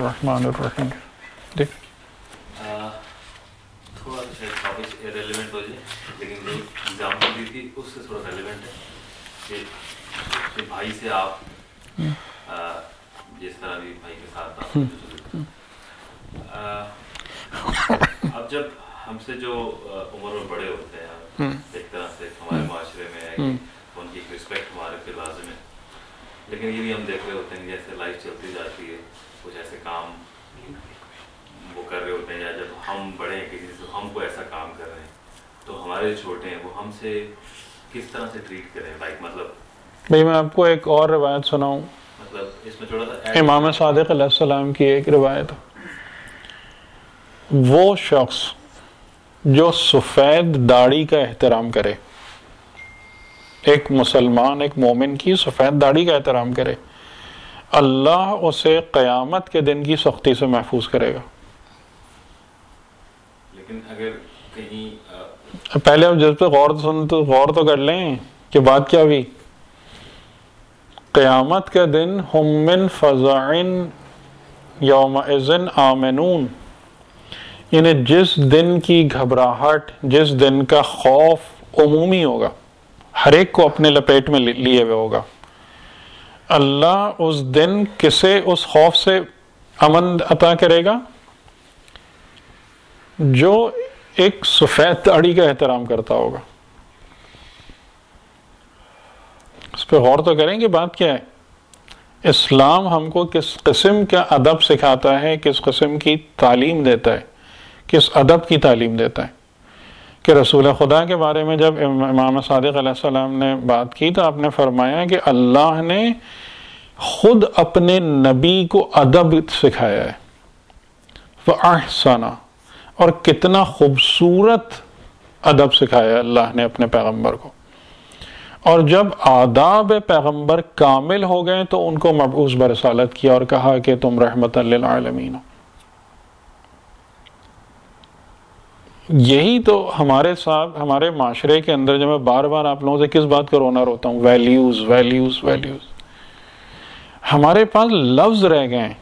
الرحمن الرحیم. دیکھ تھوڑا سا شاید ٹاپک ریلیونٹ ہو جائے لیکن جو ایگزامپل دی تھی اس سے تھوڑا ریلیونٹ ہے کہ بھائی سے آپ جس طرح بھی بھائی کے ساتھ اب جب ہم سے جو عمر میں بڑے ہوتے ہیں ایک طرح سے ہمارے معاشرے میں ہے کہ ان کی رسپیکٹ ہمارے پہ لازم ہے، لیکن یہ بھی ہم دیکھ رہے ہوتے ہیں کہ جیسے لائف چلتی جاتی ہے کچھ ایسے کام وہ کر رہے ہوتے ہیں یا جب ہم بڑے ہیں کسی سے ہم کو ایسا کام کر رہے ہیں تو ہمارے جو چھوٹے ہیں وہ ہم سے کس طرح سے ٹریٹ کریں. لائک مطلب بھائی میں آپ کو ایک اور روایت سناؤں. مطلب اس میں تھوڑا سا امام صادق علیہ السلام کی ایک روایت، وہ شخص جو سفید داڑھی کا احترام کرے، ایک مسلمان ایک مومن کی سفید داڑھی کا احترام کرے، اللہ اسے قیامت کے دن کی سختی سے محفوظ کرے گا. لیکن اگر کہیں پہلے اب جس پہ غور تو کر لیں کہ بات کیا ہوئی. قیامت کے دن ہم من فزع یومئذ آمنون، یعنی جس دن کی گھبراہٹ، جس دن کا خوف عمومی ہوگا، ہر ایک کو اپنے لپیٹ میں لیے ہوئے ہوگا، اللہ اس دن کسے اس خوف سے امن عطا کرے گا؟ جو ایک سفید داڑھی کا احترام کرتا ہوگا. اس پہ غور تو کریں کہ بات کیا ہے. اسلام ہم کو کس قسم کا ادب سکھاتا ہے، کس قسم کی تعلیم دیتا ہے، کس ادب کی تعلیم دیتا ہے. کہ رسول خدا کے بارے میں جب امام صادق علیہ السلام نے بات کی تو آپ نے فرمایا کہ اللہ نے خود اپنے نبی کو ادب سکھایا ہے. وَأَحْسَنَ، اور کتنا خوبصورت ادب سکھایا ہے اللہ نے اپنے پیغمبر کو. اور جب آداب پیغمبر کامل ہو گئے تو ان کو مبعوث برسالت کیا اور کہا کہ تم رحمت للعالمین ہو. یہی تو ہمارے ساتھ ہمارے معاشرے کے اندر، جب میں بار بار آپ لوگوں سے کس بات کا رونا روتا ہوں، ویلیوز ویلیوز ویلیوز. ہمارے پاس لفظ رہ گئے ہیں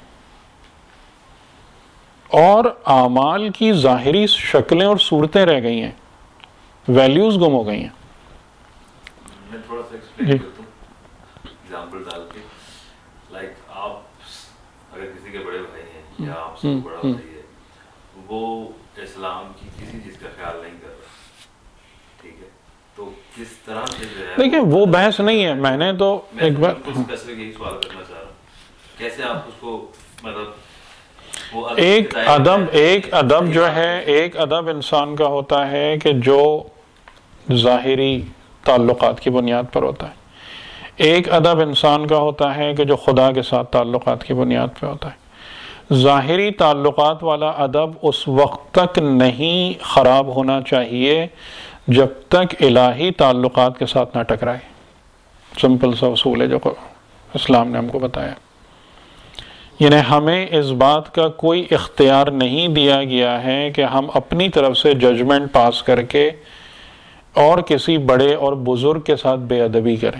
اور اعمال کی ظاہری شکلیں اور صورتیں رہ گئی ہیں، ویلیوز گم ہو گئی ہیں. میں تھوڑا سا ایکسپلین کرتا ہوں ایگزامپل ڈال کے. لائک آپ اگر کسی کے بڑے بھائی ہیں یا آپ سے بڑا بھائی ہے، وہ اسلام کی کسی چیز کا خیال نہیں کر رہا، ٹھیک ہے، تو کس طرح سے جو ہے دیکھیں وہ بحث نہیں ہے. میں نے تو ایک بار اسپیسیفک یہی سوال کرنا چاہ رہا ہوں، کیسے آپ اس کو مطلب ایک ادب جو ہے، ایک ادب انسان کا ہوتا ہے کہ جو ظاہری تعلقات کی بنیاد پر ہوتا ہے. ایک ادب انسان کا ہوتا ہے کہ جو خدا کے ساتھ تعلقات کی بنیاد پہ ہوتا ہے. ظاہری تعلقات والا ادب اس وقت تک نہیں خراب ہونا چاہیے جب تک الہی تعلقات کے ساتھ نہ ٹکرائے. سمپل سا اصول ہے جو اسلام نے ہم کو بتایا. یعنی ہمیں اس بات کا کوئی اختیار نہیں دیا گیا ہے کہ ہم اپنی طرف سے ججمنٹ پاس کر کے اور کسی بڑے اور بزرگ کے ساتھ بے ادبی کریں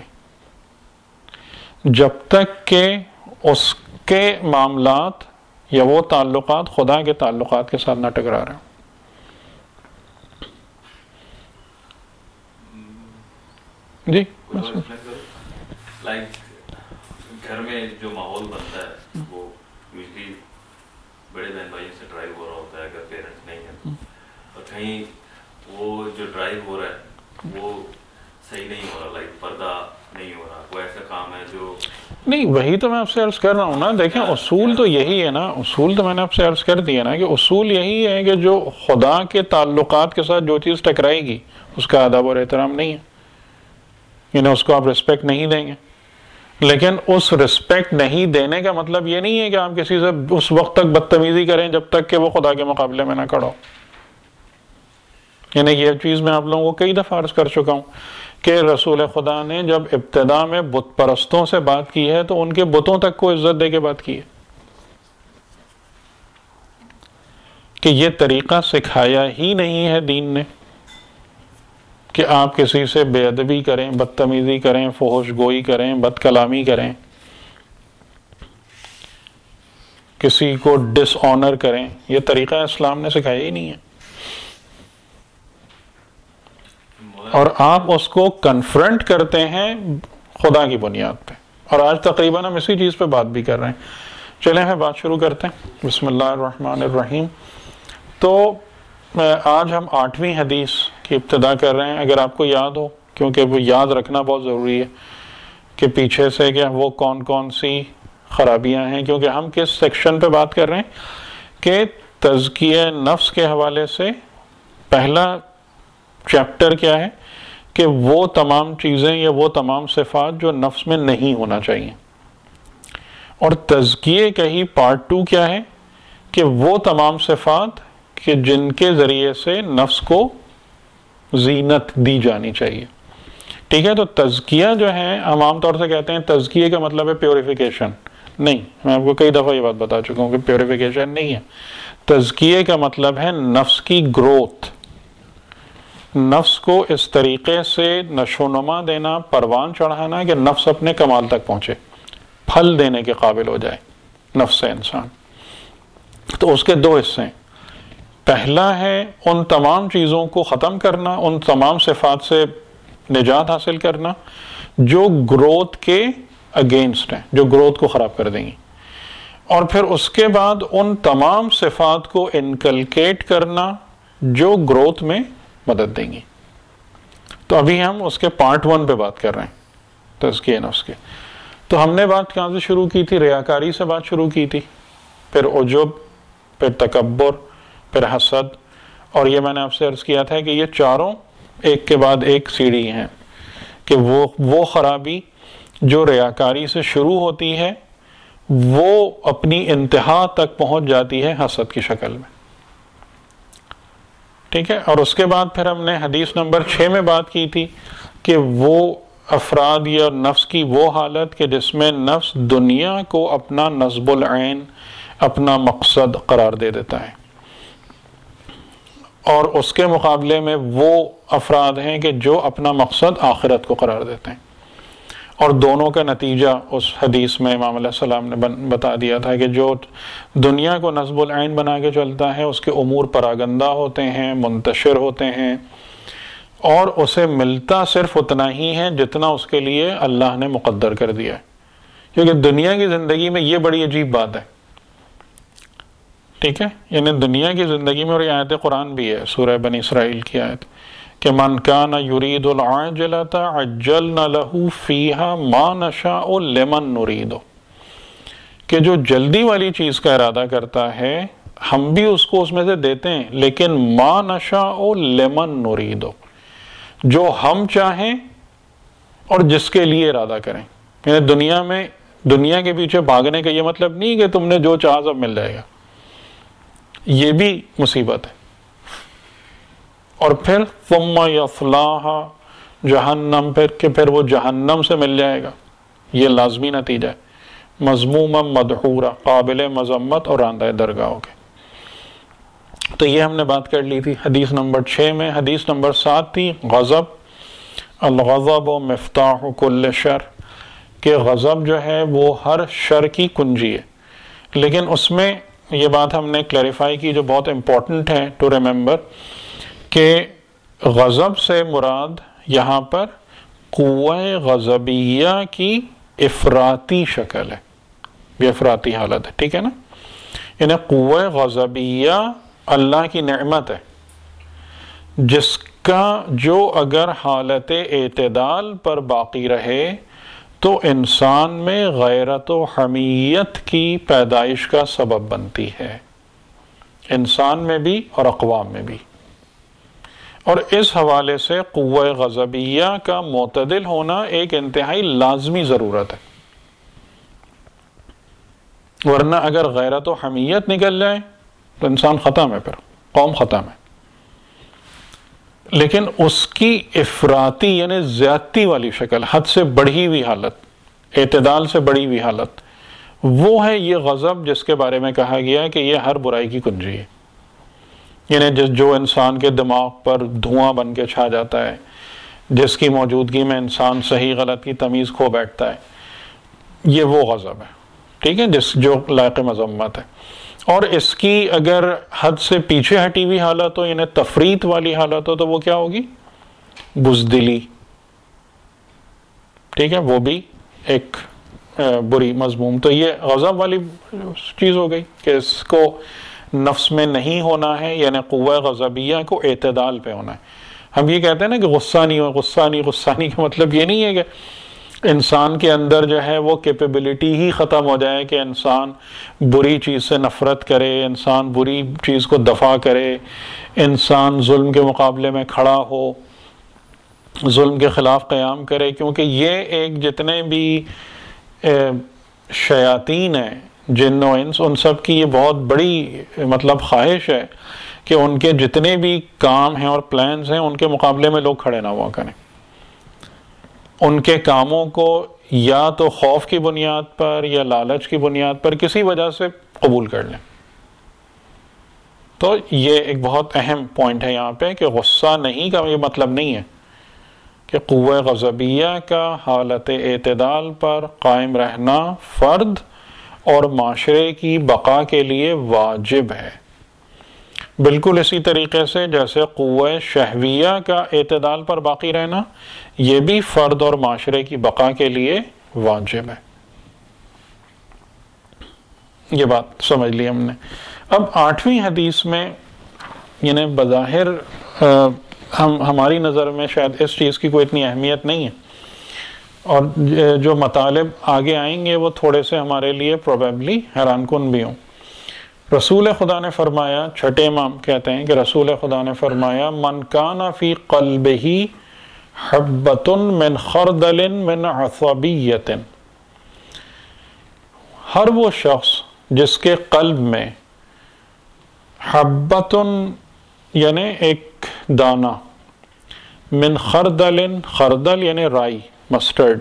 جب تک کہ اس کے معاملات یا وہ تعلقات خدا کے تعلقات کے ساتھ نہ ٹکرا رہے ہوں. جی لائک گھر میں جو ماحول بنتا ہے وہ یوزلی بڑے بہن بھائیوں سے ڈرائیو ہو رہا ہوتا ہے اگر پیرنٹس نہیں ہیں، اور کہیں وہ جو ڈرائیو ہو رہا ہے وہ صحیح نہیں ہو رہا، لائک پردہ نہیں ہو رہا، وہ ایسا کام ہے جو نہیں. وہی تو میں آپ سے عرض کر رہا ہوں نا. دیکھیں اصول تو یہی ہے نا، اصول تو میں نے آپ سے عرض کر دیا نا کہ اصول یہی ہے کہ جو خدا کے تعلقات کے ساتھ جو چیز ٹکرائے گی اس کا ادب اور احترام نہیں ہے، یعنی اس کو آپ رسپیکٹ نہیں دیں گے. لیکن اس رسپیکٹ نہیں دینے کا مطلب یہ نہیں ہے کہ آپ کسی سے اس وقت تک بدتمیزی کریں جب تک کہ وہ خدا کے مقابلے میں نہ کھڑا ہو. یعنی یہ چیز میں آپ لوگوں کو کئی دفعہ عرض کر چکا ہوں کہ رسول خدا نے جب ابتدا میں بت پرستوں سے بات کی ہے تو ان کے بتوں تک کو عزت دے کے بات کی ہے کہ یہ طریقہ سکھایا ہی نہیں ہے دین نے کہ آپ کسی سے بے ادبی کریں، بدتمیزی کریں، فحش گوئی کریں، بد کلامی کریں. کسی کو ڈس آنر کریں، یہ طریقہ اسلام نے سکھایا ہی نہیں ہے، اور آپ اس کو کنفرنٹ کرتے ہیں خدا کی بنیاد پہ، اور آج تقریباً ہم اسی چیز پہ بات بھی کر رہے ہیں۔ چلیں ہمیں بات شروع کرتے ہیں، بسم اللہ الرحمن الرحیم۔ تو آج ہم 8ویں حدیث کی ابتدا کر رہے ہیں۔ اگر آپ کو یاد ہو، کیونکہ وہ یاد رکھنا بہت ضروری ہے کہ پیچھے سے کہ وہ کون کون سی خرابیاں ہیں، کیونکہ ہم کس سیکشن پہ بات کر رہے ہیں کہ تزکیہ نفس کے حوالے سے پہلا چیپٹر کیا ہے کہ وہ تمام چیزیں یا وہ تمام صفات جو نفس میں نہیں ہونا چاہیے، اور تزکیے کا ہی پارٹ 2 کیا ہے کہ وہ تمام صفات کہ جن کے ذریعے سے نفس کو زینت دی جانی چاہیے۔ ٹھیک ہے، تو تزکیہ جو ہے ہم عام طور سے کہتے ہیں تزکیے کا مطلب ہے پیوریفیکیشن، نہیں، میں آپ کو کئی دفعہ یہ بات بتا چکا ہوں کہ پیوریفیکیشن نہیں ہے۔ تزکیے کا مطلب ہے نفس کی گروتھ، نفس کو اس طریقے سے نشو نما دینا، پروان چڑھانا کہ نفس اپنے کمال تک پہنچے، پھل دینے کے قابل ہو جائے نفس انسان۔ تو اس کے 2 حصے ہیں، پہلا ہے ان تمام چیزوں کو ختم کرنا، ان تمام صفات سے نجات حاصل کرنا جو گروتھ کے اگینسٹ ہیں، جو گروتھ کو خراب کر دیں گی، اور پھر اس کے بعد ان تمام صفات کو انکلکیٹ کرنا جو گروتھ میں مدد دیں گی۔ تو ابھی ہم اس کے پارٹ 1 پہ بات کر رہے ہیں، تزکیہ نفس کے۔ تو ہم نے بات کہاں سے شروع کی تھی؟ ریاکاری سے بات شروع کی تھی، پھر عجب، پھر تکبر، پھر حسد، اور یہ میں نے آپ سے عرض کیا تھا کہ یہ چاروں ایک کے بعد ایک سیڑھی ہیں، کہ وہ خرابی جو ریاکاری سے شروع ہوتی ہے وہ اپنی انتہا تک پہنچ جاتی ہے حسد کی شکل میں۔ ٹھیک ہے، اور اس کے بعد پھر ہم نے حدیث نمبر 6 میں بات کی تھی کہ وہ افراد یا نفس کی وہ حالت کہ جس میں نفس دنیا کو اپنا نصب العین، اپنا مقصد قرار دے دیتا ہے، اور اس کے مقابلے میں وہ افراد ہیں کہ جو اپنا مقصد آخرت کو قرار دیتے ہیں، اور دونوں کا نتیجہ اس حدیث میں امام علیہ السلام نے بتا دیا تھا کہ جو دنیا کو نصب العین بنا کے چلتا ہے اس کے امور پراگندہ ہوتے ہیں، منتشر ہوتے ہیں، اور اسے ملتا صرف اتنا ہی ہے جتنا اس کے لیے اللہ نے مقدر کر دیا ہے، کیونکہ دنیا کی زندگی میں یہ بڑی عجیب بات ہے۔ ٹھیک ہے، یعنی دنیا کی زندگی میں، اور یہ آیت قرآن بھی ہے، سورہ بنی اسرائیل کی آیت، کہ من کان یرید العاجلۃ عجلنا لہ فیہا ما نشاء لمن نرید، کہ جو جلدی والی چیز کا ارادہ کرتا ہے ہم بھی اس کو اس میں سے دیتے ہیں، لیکن ما نشاء لمن نرید، جو ہم چاہیں اور جس کے لیے ارادہ کریں۔ یعنی دنیا میں دنیا کے پیچھے بھاگنے کا یہ مطلب نہیں کہ تم نے جو چاہا سب مل جائے گا، یہ بھی مصیبت ہے۔ اور پھر ثم یصلاھا جہنم، پھر وہ جہنم سے مل جائے گا، یہ لازمی نتیجہ ہے، مذموما مدحورا، قابل مذمت اور راندہ درگاہ ہو گئے۔ تو یہ ہم نے بات کر لی تھی حدیث نمبر 6 میں۔ حدیث نمبر 7 تھی غضب، الغضب مفتاح کل شر، کہ غضب جو ہے وہ ہر شر کی کنجی ہے۔ لیکن اس میں یہ بات ہم نے کلیریفائی کی جو بہت امپورٹنٹ ہے ٹو ریممبر، کہ غضب سے مراد یہاں پر قوہ غضبیہ کی افراطی شکل ہے، یہ افراطی حالت ہے، ٹھیک ہے نا۔ یعنی قوہ غضبیہ اللہ کی نعمت ہے، جس کا جو اگر حالت اعتدال پر باقی رہے تو انسان میں غیرت و حمیت کی پیدائش کا سبب بنتی ہے، انسان میں بھی اور اقوام میں بھی۔ اور اس حوالے سے قوہ غضبیہ کا معتدل ہونا ایک انتہائی لازمی ضرورت ہے، ورنہ اگر غیرت و حمیت نکل جائے تو انسان ختم ہے، پھر قوم ختم ہے۔ لیکن اس کی افراطی یعنی زیادتی والی شکل، حد سے بڑھی ہوئی حالت، اعتدال سے بڑھی ہوئی حالت، وہ ہے یہ غضب جس کے بارے میں کہا گیا ہے کہ یہ ہر برائی کی کنجی ہے۔ یعنی جو انسان کے دماغ پر دھواں بن کے چھا جاتا ہے، جس کی موجودگی میں انسان صحیح غلط کی تمیز کھو بیٹھتا ہے، یہ وہ غضب ہے۔ ٹھیک ہے، جو لائق مذمت ہے. اور اس کی اگر حد سے پیچھے ہٹی ہوئی حالت ہو، یعنی تفریط والی حالت ہو، تو وہ کیا ہوگی؟ بزدلی. ٹھیک ہے، وہ بھی ایک بری مذموم. تو یہ غضب والی چیز ہو گئی کہ اس کو نفس میں نہیں ہونا ہے، یعنی قوہ غضبیہ کو اعتدال پہ ہونا ہے. ہم یہ کہتے ہیں نا کہ غصہ نہیں ہو، غصہ نہیں کا مطلب یہ نہیں ہے کہ انسان کے اندر جو ہے وہ کیپیبلٹی ہی ختم ہو جائے کہ انسان بری چیز سے نفرت کرے، انسان بری چیز کو دفع کرے، انسان ظلم کے مقابلے میں کھڑا ہو، ظلم کے خلاف قیام کرے. کیونکہ یہ ایک جتنے بھی شیاطین ہیں، جن و انس، ان سب کی یہ بہت بڑی مطلب خواہش ہے کہ ان کے جتنے بھی کام ہیں اور پلانز ہیں ان کے مقابلے میں لوگ کھڑے نہ ہوا کریں. ان کے کاموں کو یا تو خوف کی بنیاد پر یا لالچ کی بنیاد پر کسی وجہ سے قبول کر لیں. تو یہ ایک بہت اہم پوائنٹ ہے یہاں پہ کہ غصہ نہیں کا یہ مطلب نہیں ہے کہ قوہ غضبیہ کا حالت اعتدال پر قائم رہنا فرد اور معاشرے کی بقا کے لیے واجب ہے. بالکل اسی طریقے سے جیسے قوہ شہویہ کا اعتدال پر باقی رہنا یہ بھی فرد اور معاشرے کی بقا کے لیے واجب ہے. یہ بات سمجھ لی ہم نے. اب 8ویں حدیث میں یعنی بظاہر ہماری نظر میں شاید اس چیز کی کوئی اتنی اہمیت نہیں ہے، اور جو مطالب آگے آئیں گے وہ تھوڑے سے ہمارے لیے پروبیبلی حیران کن بھی ہوں. رسول خدا نے فرمایا، چھٹے امام کہتے ہیں کہ رسول خدا نے فرمایا، من کان فی قلبہ حبۃ من خردل من عصبیۃ، ہر وہ شخص جس کے قلب میں حبۃ یعنی ایک دانہ، من خردل، خردل یعنی رائی، مسٹرڈ،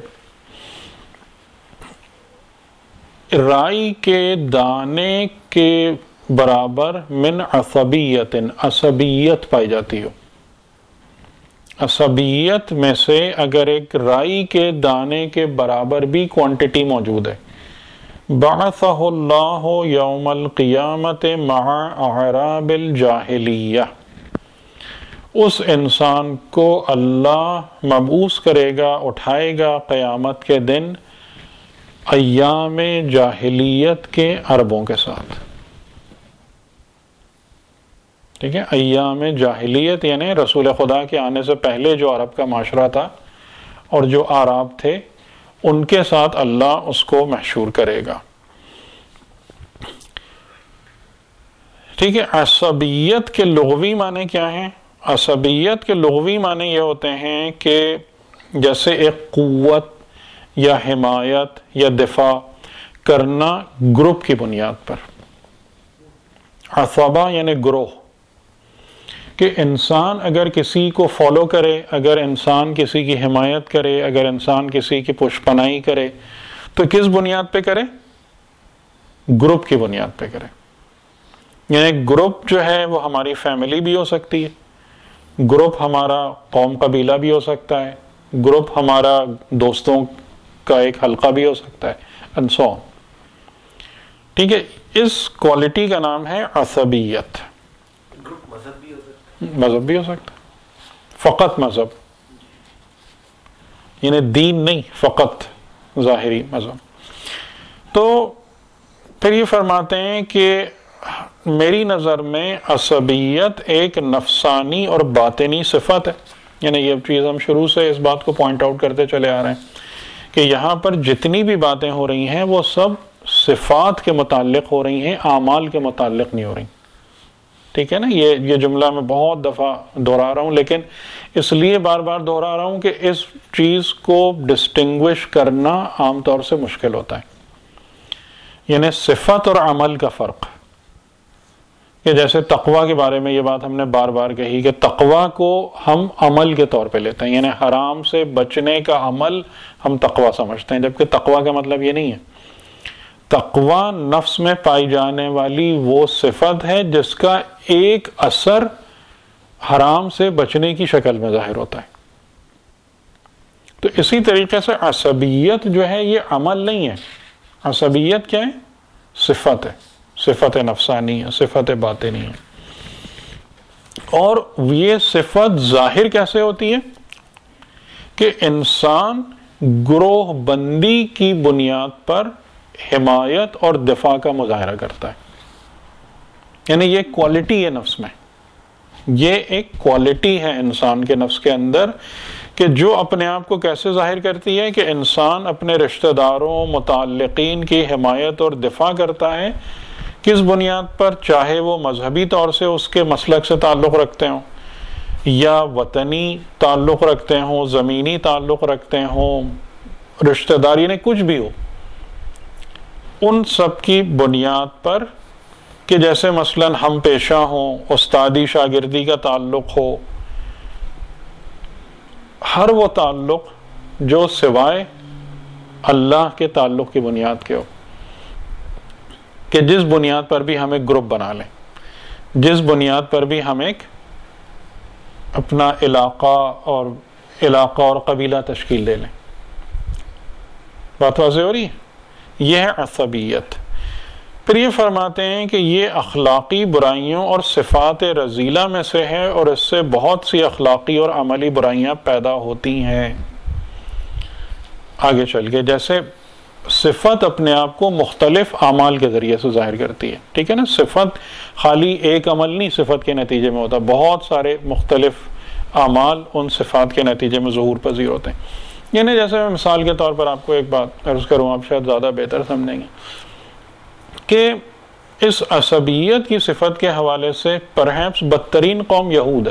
رائی کے دانے کے برابر من عصبیت، عصبیت پائی جاتی ہو. عصبیت میں سے اگر ایک رائی کے دانے کے برابر بھی کوانٹٹی موجود ہے، بعثہ اللہ یوم القیامت مع اعراب الجاہلیہ، اس انسان کو اللہ مبعوث کرے گا، اٹھائے گا قیامت کے دن ایام جاہلیت کے عربوں کے ساتھ. ٹھیک ہے، ایام جاہلیت یعنی رسول خدا کے آنے سے پہلے جو عرب کا معاشرہ تھا اور جو اعراب تھے ان کے ساتھ اللہ اس کو محشور کرے گا. ٹھیک ہے، عصبیت کے لغوی معنی کیا ہیں؟ عصبیت کے لغوی معنی یہ ہوتے ہیں کہ جیسے ایک قوت یا حمایت یا دفاع کرنا گروپ کی بنیاد پر. عصبہ یعنی گروہ، کہ انسان اگر کسی کو فالو کرے، اگر انسان کسی کی حمایت کرے، اگر انسان کسی کی پشپناہی کرے تو کس بنیاد پہ کرے؟ گروپ کی بنیاد پہ کرے. یعنی گروپ جو ہے وہ ہماری فیملی بھی ہو سکتی ہے، گروپ ہمارا قوم قبیلہ بھی ہو سکتا ہے، گروپ ہمارا دوستوں کا ایک حلقہ بھی ہو سکتا ہے، and so on. ٹھیک ہے، اس کوالٹی کا نام ہے عصبیت. مذہب بھی ہو سکتا ہے، فقط مذہب یعنی دین نہیں، فقط ظاہری مذہب. تو پھر یہ فرماتے ہیں کہ میری نظر میں عصبیت ایک نفسانی اور باطنی صفت ہے. یعنی یہ چیز ہم شروع سے اس بات کو پوائنٹ آؤٹ کرتے چلے آ رہے ہیں کہ یہاں پر جتنی بھی باتیں ہو رہی ہیں وہ سب صفات کے متعلق ہو رہی ہیں، اعمال کے متعلق نہیں ہو رہی. ٹھیک ہے نا، یہ جملہ میں بہت دفعہ دہرا رہا ہوں، لیکن اس لیے بار بار دہرا رہا ہوں کہ اس چیز کو ڈسٹنگوش کرنا عام طور سے مشکل ہوتا ہے. یعنی صفت اور عمل کا فرق، کہ جیسے تقوی کے بارے میں یہ بات ہم نے بار بار کہی کہ تقوی کو ہم عمل کے طور پہ لیتے ہیں، یعنی حرام سے بچنے کا عمل ہم تقوی سمجھتے ہیں، جبکہ تقوی کا مطلب یہ نہیں ہے. تقوی نفس میں پائی جانے والی وہ صفت ہے جس کا ایک اثر حرام سے بچنے کی شکل میں ظاہر ہوتا ہے. تو اسی طریقے سے عصبیت جو ہے یہ عمل نہیں ہے، عصبیت کیا ہے؟ صفت ہے، صفت نفسانی ہے، صفت باطنی ہے. اور یہ صفت ظاہر کیسے ہوتی ہے؟ کہ انسان گروہ بندی کی بنیاد پر حمایت اور دفاع کا مظاہرہ کرتا ہے. یعنی یہ کوالٹی ہے نفس میں، یہ ایک کوالٹی ہے انسان کے نفس کے اندر کہ جو اپنے آپ کو کیسے ظاہر کرتی ہے کہ انسان اپنے رشتہ داروں متعلقین کی حمایت اور دفاع کرتا ہے. کس بنیاد پر؟ چاہے وہ مذہبی طور سے اس کے مسلک سے تعلق رکھتے ہوں، یا وطنی تعلق رکھتے ہوں، زمینی تعلق رکھتے ہوں، رشتہ داری نے کچھ بھی ہو، ان سب کی بنیاد پر کہ جیسے مثلا ہم پیشہ ہوں، استادی شاگردی کا تعلق ہو، ہر وہ تعلق جو سوائے اللہ کے تعلق کی بنیاد کے ہو، کہ جس بنیاد پر بھی ہم ایک گروپ بنا لیں، جس بنیاد پر بھی ہم ایک اپنا علاقہ اور قبیلہ تشکیل دے لیں. بات واضح ہو رہی ہے؟ یہ ہے عصبیت. پھر یہ فرماتے ہیں کہ یہ اخلاقی برائیوں اور صفات رذیلہ میں سے ہے، اور اس سے بہت سی اخلاقی اور عملی برائیاں پیدا ہوتی ہیں. آگے چل کے جیسے صفت اپنے آپ کو مختلف اعمال کے ذریعے سے ظاہر کرتی ہے، ٹھیک ہے نا. صفت خالی ایک عمل نہیں صفت کے نتیجے میں ہوتا، بہت سارے مختلف اعمال ان صفات کے نتیجے میں ظہور پذیر ہوتے ہیں. یعنی جیسے میں مثال کے طور پر آپ کو ایک بات عرض کروں، آپ شاید زیادہ بہتر سمجھیں گے کہ اس عصبیت کی صفت کے حوالے سے پرہیپس بدترین قوم یہود ہے،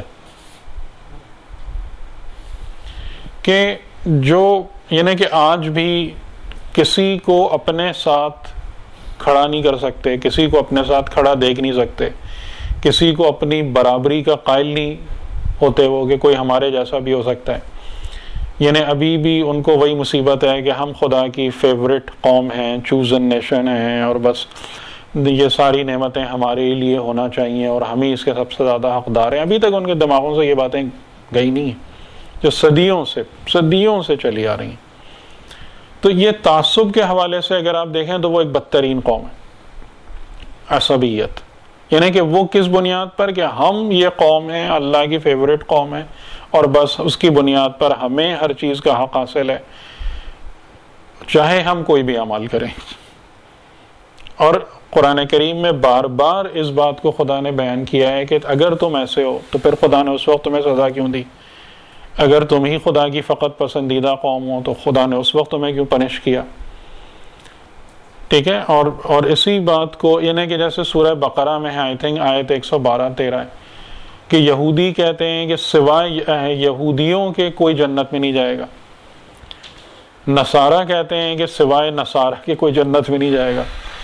کہ جو یعنی کہ آج بھی کسی کو اپنے ساتھ کھڑا نہیں کر سکتے، کسی کو اپنے ساتھ کھڑا دیکھ نہیں سکتے، کسی کو اپنی برابری کا قائل نہیں ہوتے وہ کہ کوئی ہمارے جیسا بھی ہو سکتا ہے. یعنی ابھی بھی ان کو وہی مصیبت ہے کہ ہم خدا کی فیورٹ قوم ہیں، چوزن نیشن ہیں، اور بس یہ ساری نعمتیں ہمارے لیے ہونا چاہیے اور ہم ہی اس کے سب سے زیادہ حقدار ہیں. ابھی تک ان کے دماغوں سے یہ باتیں گئی نہیں ہیں جو صدیوں سے چلی آ رہی ہیں. تو یہ تعصب کے حوالے سے اگر آپ دیکھیں تو وہ ایک بدترین قوم ہے، عصبیت. یعنی کہ وہ کس بنیاد پر کہ ہم یہ قوم ہے، اللہ کی فیورٹ قوم ہے، اور بس اس کی بنیاد پر ہمیں ہر چیز کا حق حاصل ہے، چاہے ہم کوئی بھی اعمال کریں. اور قرآن کریم میں بار بار اس بات کو خدا نے بیان کیا ہے کہ اگر تم ایسے ہو تو پھر خدا نے اس وقت تمہیں سزا کیوں دی؟ اگر تم ہی خدا کی فقط پسندیدہ قوم ہو تو خدا نے اس وقت تمہیں کیوں پنش کیا؟ ٹھیک ہے. اور اسی بات کو یعنی کہ جیسے سورہ بقرہ میں ہے، آئی تھنک آیت 112-13 ہے کہ یہودی کہتے ہیں کہ سوائے یہودیوں کے کوئی جنت میں نہیں جائے گا. نصارہ کہتے ہیں کہ سوائے نصارہ کے کوئی جنت میں نہیں جائے گا.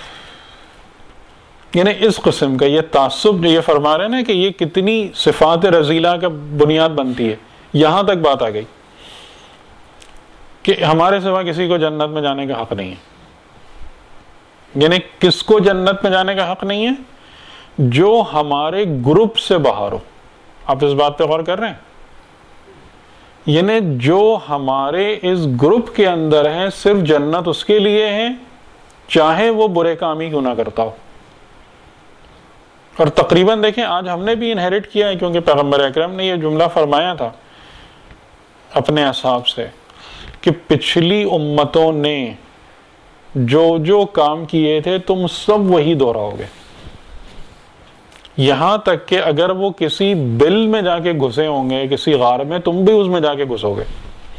یعنی اس قسم کا یہ تعصب جو یہ فرما رہے ہیں نا کہ یہ کتنی صفات رذیلہ کا بنیاد بنتی ہے. یہاں تک بات آ گئی کہ ہمارے سوا کسی کو جنت میں جانے کا حق نہیں ہے. یعنی کس کو جنت میں جانے کا حق نہیں ہے؟ جو ہمارے گروپ سے باہر ہو. آپ اس بات پہ غور کر رہے ہیں؟ یعنی جو ہمارے اس گروپ کے اندر ہے صرف جنت اس کے لیے ہے چاہے وہ برے کام ہی کیوں نہ کرتا ہو. اور تقریباً دیکھیں آج ہم نے بھی انہیرٹ کیا ہے، کیونکہ پیغمبر اکرم نے یہ جملہ فرمایا تھا اپنے اصحاب سے کہ پچھلی امتوں نے جو کام کیے تھے تم سب وہی دہراؤ گے، یہاں تک کہ اگر وہ کسی بل میں جا کے گھسے ہوں گے، کسی غار میں، تم بھی اس میں جا کے گھسو گے.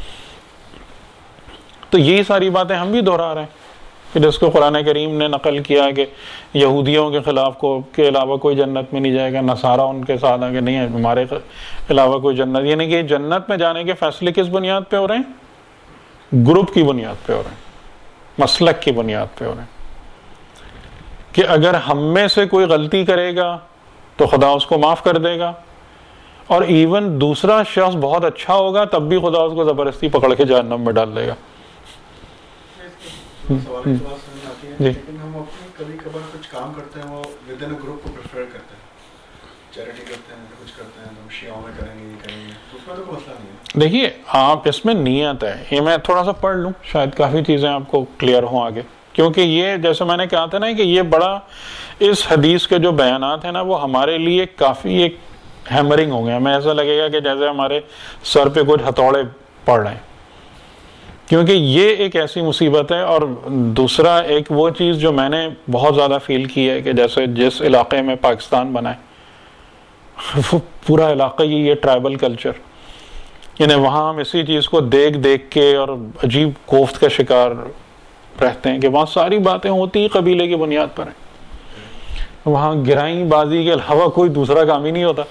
تو یہی ساری باتیں ہم بھی دہرا رہے ہیں کہ جس کو قرآن کریم نے نقل کیا کہ یہودیوں کے خلاف کے علاوہ کوئی جنت میں نہیں جائے گا، نصارہ ان کے ساتھ آگے نہیں ہے ہمارے علاوہ کوئی جنت. یعنی کہ جنت میں جانے کے فیصلے کس بنیاد پہ ہو رہے ہیں؟ گروپ کی بنیاد پہ ہو رہے ہیں، مسلک کی بنیاد پہ ہو رہے ہیں کہ اگر ہم میں سے کوئی غلطی کرے گا تو خدا اس کو معاف کر دے گا، اور ایون دوسرا شخص بہت اچھا ہوگا تب بھی خدا اس کو زبردستی پکڑ کے جہنم میں ڈال دے گا. جی ہم کبھی کبھار کچھ کام کرتے ہیں وہ ود ان گروپ کو پریفر کرتے ہیں، چیریٹی کرتے ہیں، کچھ کرتے ہیں، ہم شیعوں میں کریں گے، یہ کریں گے، اس میں تو کوئی مسئلہ نہیں ہے. دیکھیے آپ اس میں نیت ہے، یہ میں تھوڑا سا پڑھ لوں شاید کافی چیزیں آپ کو کلیئر ہوں آگے. کیونکہ یہ جیسے میں نے کہا تھا نا کہ یہ بڑا اس حدیث کے جو بیانات ہیں نا وہ ہمارے لیے کافی ایک ہیمرنگ ہو گیا. ہمیں ایسا لگے گا کہ جیسے ہمارے سر پہ کچھ ہتھوڑے پڑ رہے ہیں, کیونکہ یہ ایک ایسی مصیبت ہے. اور دوسرا ایک وہ چیز جو میں نے بہت زیادہ فیل کی ہے کہ جیسے جس علاقے میں پاکستان بنا ہے وہ پورا علاقہ یہ ٹرائبل کلچر, یعنی وہاں ہم اسی چیز کو دیکھ کے اور عجیب کوفت کا شکار رہتے ہیں کہ وہاں ساری باتیں ہوتی ہی قبیلے کی بنیاد پر ہیں. وہاں گرائیں بازی کے علاوہ کوئی دوسرا کام ہی نہیں ہوتا.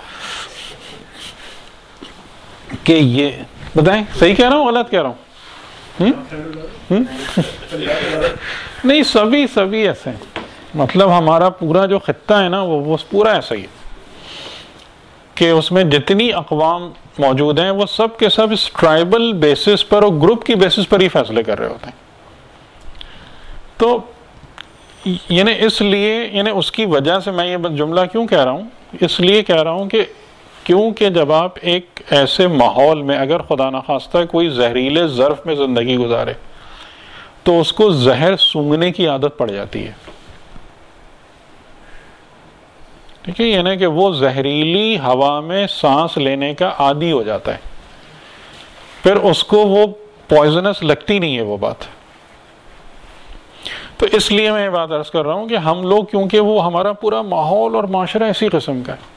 کہ یہ بتائیں صحیح کہہ رہا ہوں غلط کہہ رہا ہوں؟ نہیں, سبھی ایسے ہیں. مطلب ہمارا پورا جو خطہ ہے نا وہ پورا ایسا ہی ہے کہ اس میں جتنی اقوام موجود ہیں وہ سب کے سب اس ٹرائبل بیسس پر اور گروپ کی بیسس پر ہی فیصلے کر رہے ہوتے ہیں. تو یعنی اس لیے یعنی اس کی وجہ سے میں یہ جملہ کیوں کہہ رہا ہوں, اس لیے کہہ رہا ہوں کہ کیونکہ جب آپ ایک ایسے ماحول میں اگر خدا نخواستہ کوئی زہریلے ظرف میں زندگی گزارے تو اس کو زہر سونگھنے کی عادت پڑ جاتی ہے. ٹھیک ہے, یعنی کہ وہ زہریلی ہوا میں سانس لینے کا عادی ہو جاتا ہے, پھر اس کو وہ پوائزنس لگتی نہیں ہے وہ بات. تو اس لیے میں یہ بات عرض کر رہا ہوں کہ ہم لوگ کیونکہ وہ ہمارا پورا ماحول اور معاشرہ اسی قسم کا ہے,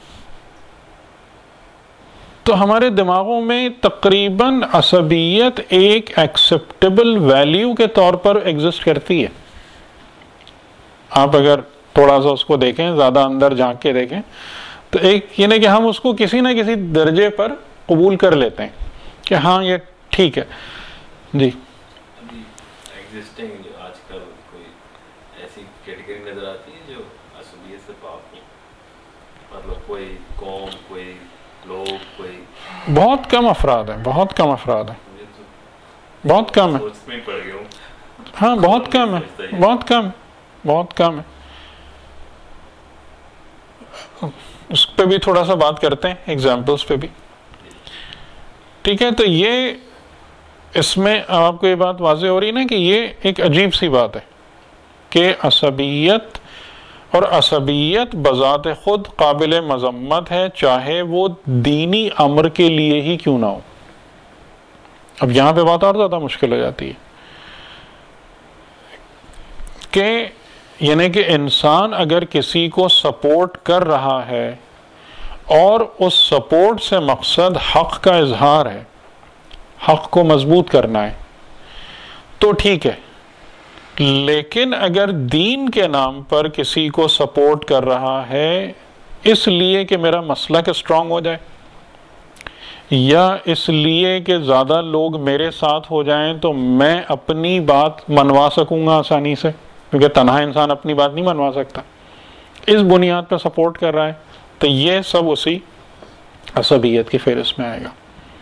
تو ہمارے دماغوں میں تقریباً عصبیت ایک ایکسیپٹیبل ویلیو کے طور پر ایگزسٹ کرتی ہے. آپ اگر تھوڑا سا اس کو دیکھیں, زیادہ اندر جھانک کے دیکھیں, تو ایک یعنی کہ ہم اس کو کسی نہ کسی درجے پر قبول کر لیتے ہیں کہ ہاں یہ ٹھیک ہے. جی ایگزسٹنگ جو آج کل کوئی ایسی کیٹیگری نظر آتی ہے جو عصبیت سے پاک ہو, مطلب کوئی قوم, کوئی لوگ, کوئی بہت کم افراد ہیں, بہت کم افراد ہیں, بہت کم ہے. سوچ میں پڑ گیا ہوں. ہاں بہت کم ہے, بہت کم, بہت کم ہے. اس پہ بھی تھوڑا سا بات کرتے ہیں, ایگزامپلس پہ بھی. ٹھیک ہے, تو یہ اس میں آپ کو یہ بات واضح ہو رہی ہے نا کہ یہ ایک عجیب سی بات ہے کہ عصبیت, اور عصبیت بذات خود قابل مذمت ہے چاہے وہ دینی امر کے لیے ہی کیوں نہ ہو. اب یہاں پہ بات اور زیادہ مشکل ہو جاتی ہے کہ یعنی کہ انسان اگر کسی کو سپورٹ کر رہا ہے اور اس سپورٹ سے مقصد حق کا اظہار ہے, حق کو مضبوط کرنا ہے, تو ٹھیک ہے. لیکن اگر دین کے نام پر کسی کو سپورٹ کر رہا ہے اس لیے کہ میرا مسلک اسٹرانگ ہو جائے, یا اس لیے کہ زیادہ لوگ میرے ساتھ ہو جائیں تو میں اپنی بات منوا سکوں گا آسانی سے, کیونکہ تنہا انسان اپنی بات نہیں منوا سکتا, اس بنیاد پہ سپورٹ کر رہا ہے, تو یہ سب اسی عصبیت کی فہرست میں آئے گا.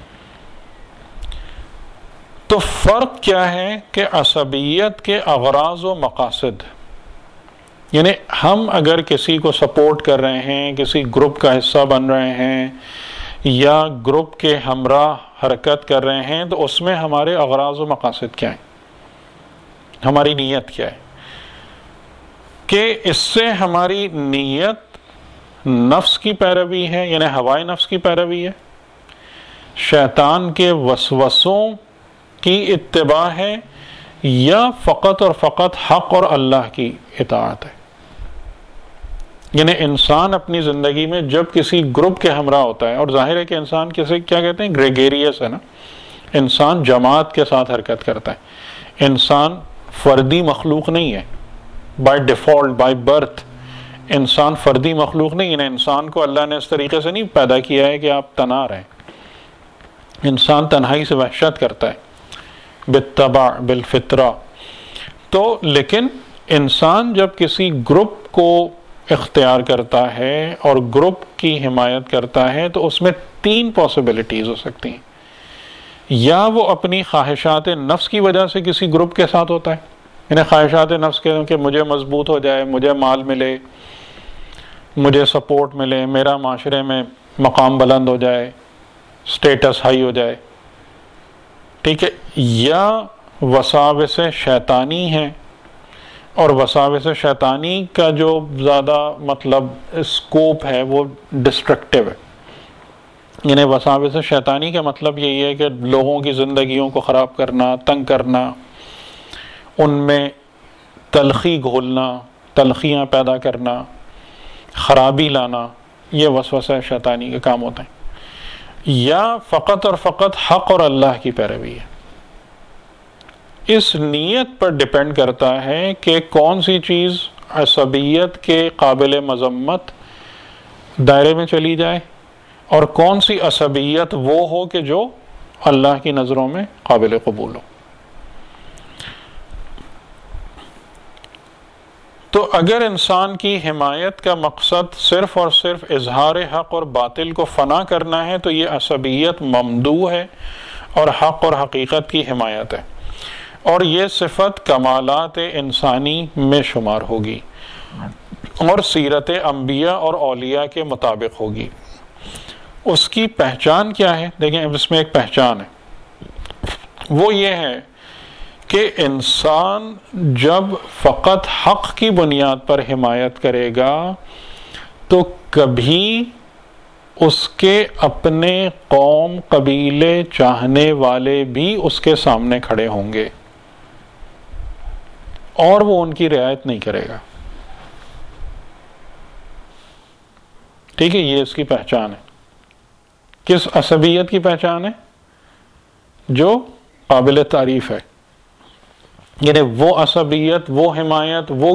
تو فرق کیا ہے کہ عصبیت کے اغراض و مقاصد, یعنی ہم اگر کسی کو سپورٹ کر رہے ہیں, کسی گروپ کا حصہ بن رہے ہیں یا گروپ کے ہمراہ حرکت کر رہے ہیں, تو اس میں ہمارے اغراض و مقاصد کیا ہیں, ہماری نیت کیا ہے, کہ اس سے ہماری نیت نفس کی پیروی ہے, یعنی ہوائے نفس کی پیروی ہے, شیطان کے وسوسوں کی اتباع ہے, یا فقط اور فقط حق اور اللہ کی اطاعت ہے. یعنی انسان اپنی زندگی میں جب کسی گروپ کے ہمراہ ہوتا ہے, اور ظاہر ہے کہ انسان کیسے کیا کہتے ہیں, گریگیریس ہے نا, انسان جماعت کے ساتھ حرکت کرتا ہے, انسان فردی مخلوق نہیں ہے. بائی ڈیفالٹ, بائی برتھ انسان فردی مخلوق نہیں ہے. انسان کو اللہ نے اس طریقے سے نہیں پیدا کیا ہے کہ آپ تنہا رہیں. انسان تنہائی سے وحشت کرتا ہے بالطبع, بالفطرہ. تو لیکن انسان جب کسی گروپ کو اختیار کرتا ہے اور گروپ کی حمایت کرتا ہے تو اس میں 3 پاسبلٹیز ہو سکتی ہیں. یا وہ اپنی خواہشات نفس کی وجہ سے کسی گروپ کے ساتھ ہوتا ہے, یعنی خواہشات نفس کے کہ مجھے مضبوط ہو جائے, مجھے مال ملے, مجھے سپورٹ ملے, میرا معاشرے میں مقام بلند ہو جائے, سٹیٹس ہائی ہو جائے. ٹھیک ہے, یا وساوس شیطانی ہیں, اور وساوس شیطانی کا جو زیادہ مطلب اسکوپ ہے وہ ڈسٹرکٹیو ہے. یعنی وساوس شیطانی کا مطلب یہی ہے کہ لوگوں کی زندگیوں کو خراب کرنا، تنگ کرنا، ان میں تلخی گھولنا، تلخیاں پیدا کرنا، خرابی لانا، یہ وسوسہ شیطانی کے کام ہوتے ہیں. یا فقط اور فقط حق اور اللہ کی پیروی ہے. اس نیت پر ڈیپینڈ کرتا ہے کہ کون سی چیز عصبیت کے قابل مذمت دائرے میں چلی جائے اور کون سی عصبیت وہ ہو کہ جو اللہ کی نظروں میں قابل قبول ہو. تو اگر انسان کی حمایت کا مقصد صرف اور صرف اظہار حق اور باطل کو فنا کرنا ہے تو یہ عصبیت ممدوح ہے اور حق اور حقیقت کی حمایت ہے، اور یہ صفت کمالات انسانی میں شمار ہوگی اور سیرت انبیاء اور اولیاء کے مطابق ہوگی. اس کی پہچان کیا ہے؟ دیکھیں اس میں ایک پہچان ہے، وہ یہ ہے کہ انسان جب فقط حق کی بنیاد پر حمایت کرے گا تو کبھی اس کے اپنے قوم، قبیلے، چاہنے والے بھی اس کے سامنے کھڑے ہوں گے اور وہ ان کی رعایت نہیں کرے گا. ٹھیک ہے، یہ اس کی پہچان ہے. کس عصبیت کی پہچان ہے؟ جو قابل تعریف ہے. یعنی وہ عصبیت، وہ حمایت، وہ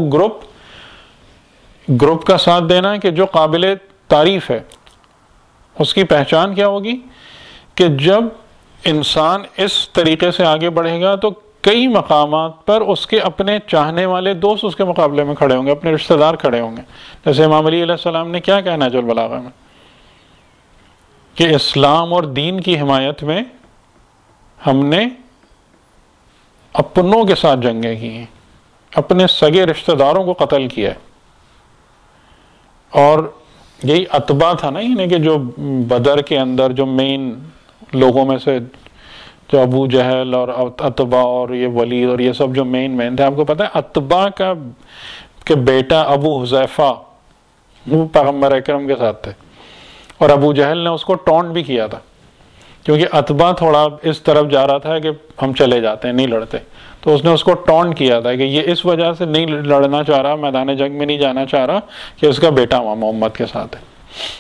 گروپ کا ساتھ دینا کہ جو قابل تعریف ہے. اس کی پہچان کیا ہوگی کہ جب انسان اس طریقے سے آگے بڑھے گا تو کئی مقامات پر اس کے اپنے چاہنے والے دوست اس کے مقابلے میں کھڑے ہوں گے، اپنے رشتہ دار کھڑے ہوں گے. جیسے امام علی علیہ السلام نے کیا کہا نہج البلاغہ میں کہ اسلام اور دین کی حمایت میں ہم نے اپنوں کے ساتھ جنگیں کی ہیں، اپنے سگے رشتہ داروں کو قتل کیا ہے. اور یہی اتباع تھا نا، یعنی کہ جو بدر کے اندر جو مین لوگوں میں سے جو ابو جہل اور اتباع اور یہ ولید اور یہ سب جو مین تھے. آپ کو پتہ ہے اتباع کا کہ بیٹا ابو حذیفہ وہ پیغمبر اکرم کے ساتھ تھے، اور ابو جہل نے اس کو ٹونٹ بھی کیا تھا کیونکہ اتباع تھوڑا اس طرف جا رہا تھا کہ ہم چلے جاتے ہیں، نہیں لڑتے. تو اس نے اس کو ٹونٹ کیا تھا کہ یہ اس وجہ سے نہیں لڑنا چاہ رہا، میدان جنگ میں نہیں جانا چاہ رہا کہ اس کا بیٹا وہاں محمد کے ساتھ ہے.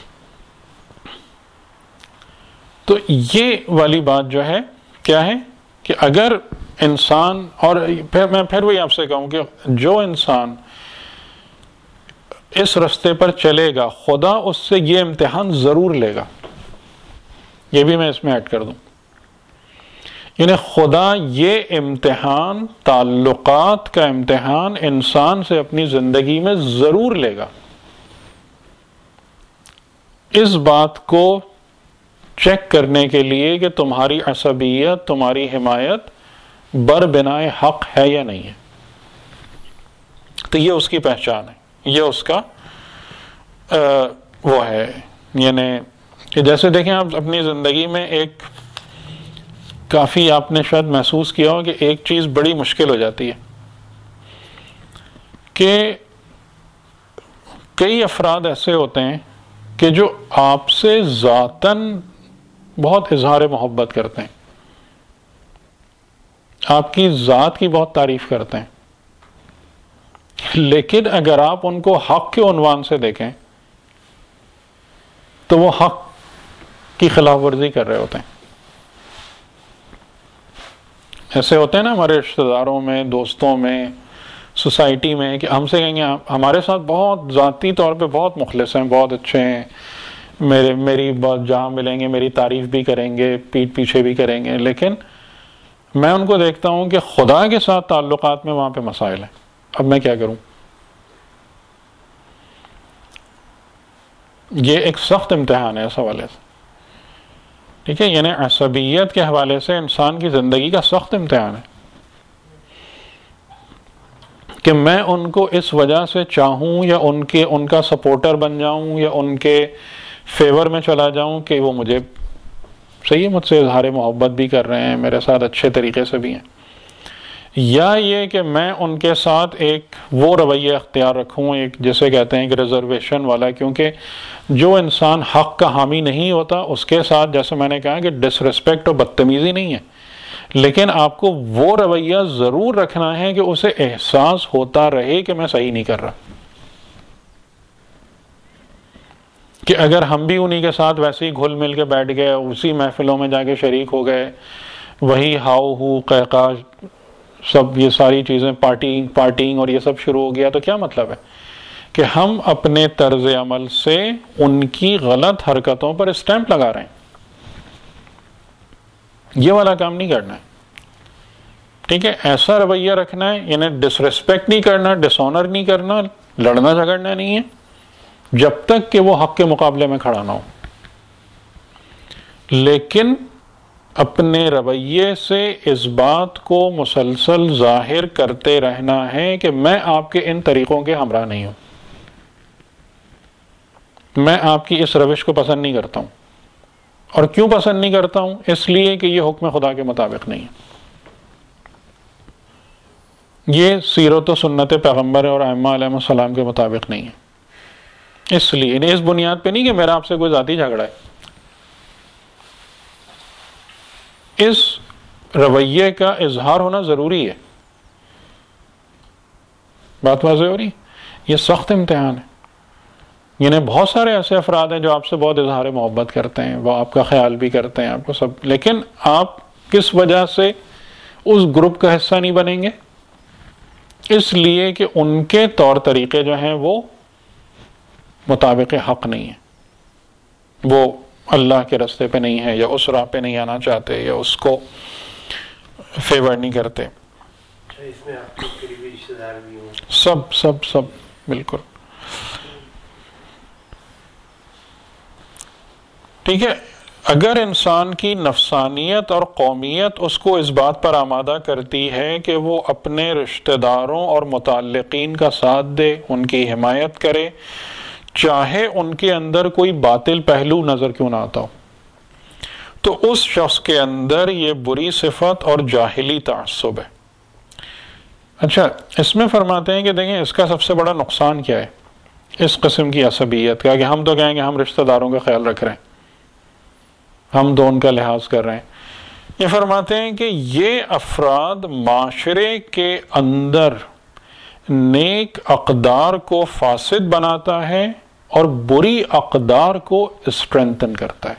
تو یہ والی بات جو ہے کیا ہے کہ اگر انسان، اور میں پھر وہی آپ سے کہوں کہ جو انسان اس رستے پر چلے گا خدا اس سے یہ امتحان ضرور لے گا. یہ بھی میں اس میں ایڈ کر دوں، یعنی خدا یہ امتحان، تعلقات کا امتحان انسان سے اپنی زندگی میں ضرور لے گا. اس بات کو چیک کرنے کے لیے کہ تمہاری عصبیت، تمہاری حمایت بر بنائے حق ہے یا نہیں ہے. تو یہ اس کی پہچان ہے، یہ اس کا وہ ہے. یعنی کہ جیسے دیکھیں آپ اپنی زندگی میں ایک کافی آپ نے شاید محسوس کیا ہو کہ ایک چیز بڑی مشکل ہو جاتی ہے کہ کئی افراد ایسے ہوتے ہیں کہ جو آپ سے ذاتاً بہت اظہار محبت کرتے ہیں، آپ کی ذات کی بہت تعریف کرتے ہیں، لیکن اگر آپ ان کو حق کے عنوان سے دیکھیں تو وہ حق کی خلاف ورزی کر رہے ہوتے ہیں. ایسے ہوتے ہیں نا ہمارے رشتہ داروں میں، دوستوں میں، سوسائٹی میں کہ ہم سے کہیں گے ہمارے ساتھ بہت ذاتی طور پہ بہت مخلص ہیں، بہت اچھے ہیں، میری بہت جہاں ملیں گے میری تعریف بھی کریں گے، پیٹھ پیچھے بھی کریں گے، لیکن میں ان کو دیکھتا ہوں کہ خدا کے ساتھ تعلقات میں وہاں پہ مسائل ہیں. اب میں کیا کروں؟ یہ ایک سخت امتحان ہے اس حوالے سے. ٹھیک ہے، یعنی عصبیت کے حوالے سے انسان کی زندگی کا سخت امتحان ہے کہ میں ان کو اس وجہ سے چاہوں یا ان کا سپورٹر بن جاؤں یا ان کے فیور میں چلا جاؤں کہ وہ مجھے صحیح مجھ سے اظہار محبت بھی کر رہے ہیں، میرے ساتھ اچھے طریقے سے بھی ہیں، یا یہ کہ میں ان کے ساتھ ایک وہ رویہ اختیار رکھوں، ایک جسے کہتے ہیں کہ ریزرویشن والا، کیونکہ جو انسان حق کا حامی نہیں ہوتا اس کے ساتھ جیسے میں نے کہا کہ ڈس ریسپیکٹ اور بدتمیزی نہیں ہے، لیکن آپ کو وہ رویہ ضرور رکھنا ہے کہ اسے احساس ہوتا رہے کہ میں صحیح نہیں کر رہا، کہ اگر ہم بھی انہی کے ساتھ ویسے ہی گھل مل کے بیٹھ گئے، اسی محفلوں میں جا کے شریک ہو گئے، وہی ہاؤ ہو قہقہ سب یہ ساری چیزیں پارٹینگ اور یہ سب شروع ہو گیا، تو کیا مطلب ہے کہ ہم اپنے طرز عمل سے ان کی غلط حرکتوں پر اسٹیمپ لگا رہے ہیں. یہ والا کام نہیں کرنا ہے، ٹھیک ہے؟ ایسا رویہ رکھنا ہے، یعنی ڈس ریسپیکٹ نہیں کرنا، ڈس آنر نہیں کرنا، لڑنا جھگڑنا نہیں ہے جب تک کہ وہ حق کے مقابلے میں کھڑا نہ ہو، لیکن اپنے رویے سے اس بات کو مسلسل ظاہر کرتے رہنا ہے کہ میں آپ کے ان طریقوں کے ہمراہ نہیں ہوں، میں آپ کی اس روش کو پسند نہیں کرتا ہوں. اور کیوں پسند نہیں کرتا ہوں؟ اس لیے کہ یہ حکم خدا کے مطابق نہیں ہے، یہ سیرت و سنت پیغمبر اور ائمہ علیہ السلام کے مطابق نہیں ہے. اس لیے اس بنیاد پہ نہیں کہ میرا آپ سے کوئی ذاتی جھگڑا ہے، اس رویے کا اظہار ہونا ضروری ہے. بات واضح ہو رہی؟ یہ سخت امتحان ہے. یعنی بہت سارے ایسے افراد ہیں جو آپ سے بہت اظہار محبت کرتے ہیں، وہ آپ کا خیال بھی کرتے ہیں، آپ کو سب، لیکن آپ کس وجہ سے اس گروپ کا حصہ نہیں بنیں گے؟ اس لیے کہ ان کے طور طریقے جو ہیں وہ مطابق حق نہیں ہیں، وہ اللہ کے راستے پہ نہیں ہے، یا اس راہ پہ نہیں آنا چاہتے، یا اس کو فیور نہیں کرتے. اس میں آپ کے قریبی رشتہ دار بھی ہوں، سب بالکل ٹھیک ہے. اگر انسان کی نفسانیت اور قومیت اس کو اس بات پر آمادہ کرتی ہے کہ وہ اپنے رشتہ داروں اور متعلقین کا ساتھ دے، ان کی حمایت کرے، چاہے ان کے اندر کوئی باطل پہلو نظر کیوں نہ آتا ہو، تو اس شخص کے اندر یہ بری صفت اور جاہلی تعصب ہے. اچھا، اس میں فرماتے ہیں کہ دیکھیں اس کا سب سے بڑا نقصان کیا ہے اس قسم کی عصبیت کا، کہ ہم تو کہیں گے ہم رشتہ داروں کا خیال رکھ رہے ہیں، ہم تو ان کا لحاظ کر رہے ہیں. یہ فرماتے ہیں کہ یہ افراد معاشرے کے اندر نیک اقدار کو فاسد بناتا ہے اور بری اقدار کو اسٹرینتھن کرتا ہے.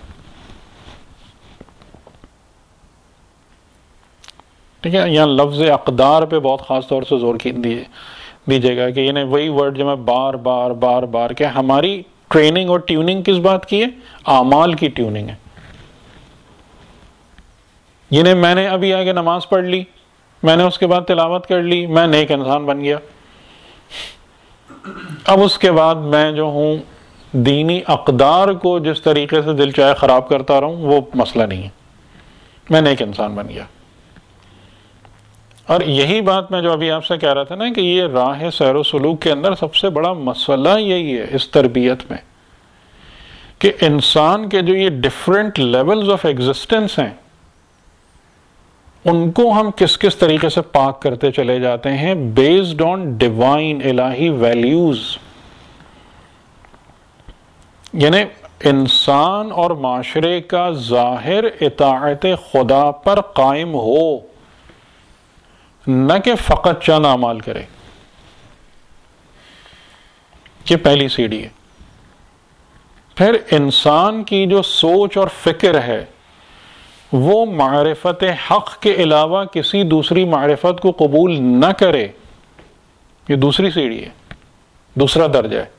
ٹھیک ہے، یہاں لفظ اقدار پہ بہت خاص طور سے زور دیجیے گا، کہ یعنی وہی ورڈ جو میں بار بار کہ ہماری ٹریننگ اور ٹیوننگ کس بات کی ہے؟ اعمال کی ٹیوننگ ہے. یعنی میں نے ابھی آگے نماز پڑھ لی، میں نے اس کے بعد تلاوت کر لی، میں نیک انسان بن گیا. اب اس کے بعد میں جو ہوں دینی اقدار کو جس طریقے سے دل چاہے خراب کرتا رہوں وہ مسئلہ نہیں ہے، میں نیک انسان بن گیا. اور یہی بات میں جو ابھی آپ سے کہہ رہا تھا نا کہ یہ راہ سیر و سلوک کے اندر سب سے بڑا مسئلہ یہی ہے اس تربیت میں، کہ انسان کے جو یہ ڈفرینٹ لیولز آف ایگزسٹنس ہیں ان کو ہم کس کس طریقے سے پاک کرتے چلے جاتے ہیں بیسڈ آن ڈیوائن الہی ویلیوز. یعنی انسان اور معاشرے کا ظاہر اطاعت خدا پر قائم ہو، نہ کہ فقط چند اعمال کرے. یہ پہلی سیڑھی ہے. پھر انسان کی جو سوچ اور فکر ہے وہ معرفت حق کے علاوہ کسی دوسری معرفت کو قبول نہ کرے. یہ دوسری سیڑھی ہے، دوسرا درجہ ہے.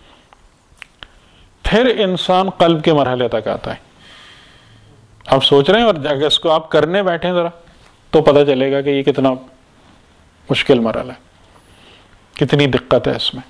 پھر انسان قلب کے مرحلے تک آتا ہے. آپ سوچ رہے ہیں، اور اگر اس کو آپ کرنے بیٹھیں ذرا تو پتہ چلے گا کہ یہ کتنا مشکل مرحلہ ہے، کتنی دقت ہے اس میں.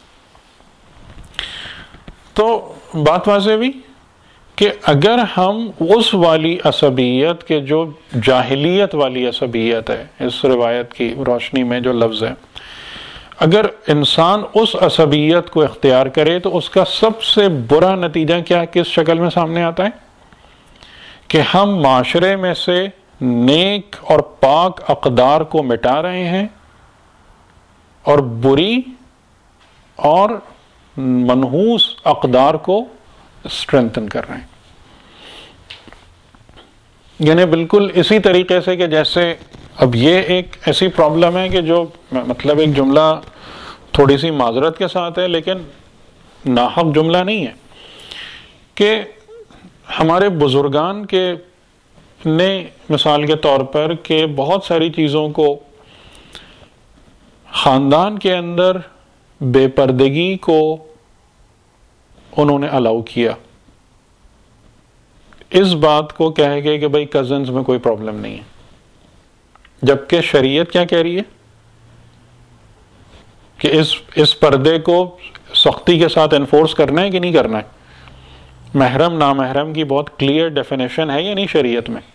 تو بات واضح ہوئی کہ اگر ہم اس والی عصبیت کے جو جاہلیت والی عصبیت ہے، اس روایت کی روشنی میں جو لفظ ہے، اگر انسان اس عصبیت کو اختیار کرے تو اس کا سب سے برا نتیجہ کیا کس شکل میں سامنے آتا ہے؟ کہ ہم معاشرے میں سے نیک اور پاک اقدار کو مٹا رہے ہیں اور بری اور منحوس اقدار کو اسٹرینتھن کر رہے ہیں. یعنی بالکل اسی طریقے سے کہ جیسے اب یہ ایک ایسی پرابلم ہے کہ جو مطلب ایک جملہ تھوڑی سی معذرت کے ساتھ ہے لیکن ناحق جملہ نہیں ہے کہ ہمارے بزرگان کے نے مثال کے طور پر کہ بہت ساری چیزوں کو خاندان کے اندر بے پردگی کو انہوں نے الاؤ کیا اس بات کو کہہ گئے کہ بھائی کزنز میں کوئی پرابلم نہیں ہے, جبکہ شریعت کیا کہہ رہی ہے کہ اس پردے کو سختی کے ساتھ انفورس کرنا ہے کہ نہیں کرنا ہے. محرم نامحرم کی بہت کلیئر ڈیفینیشن ہے یا نہیں شریعت میں.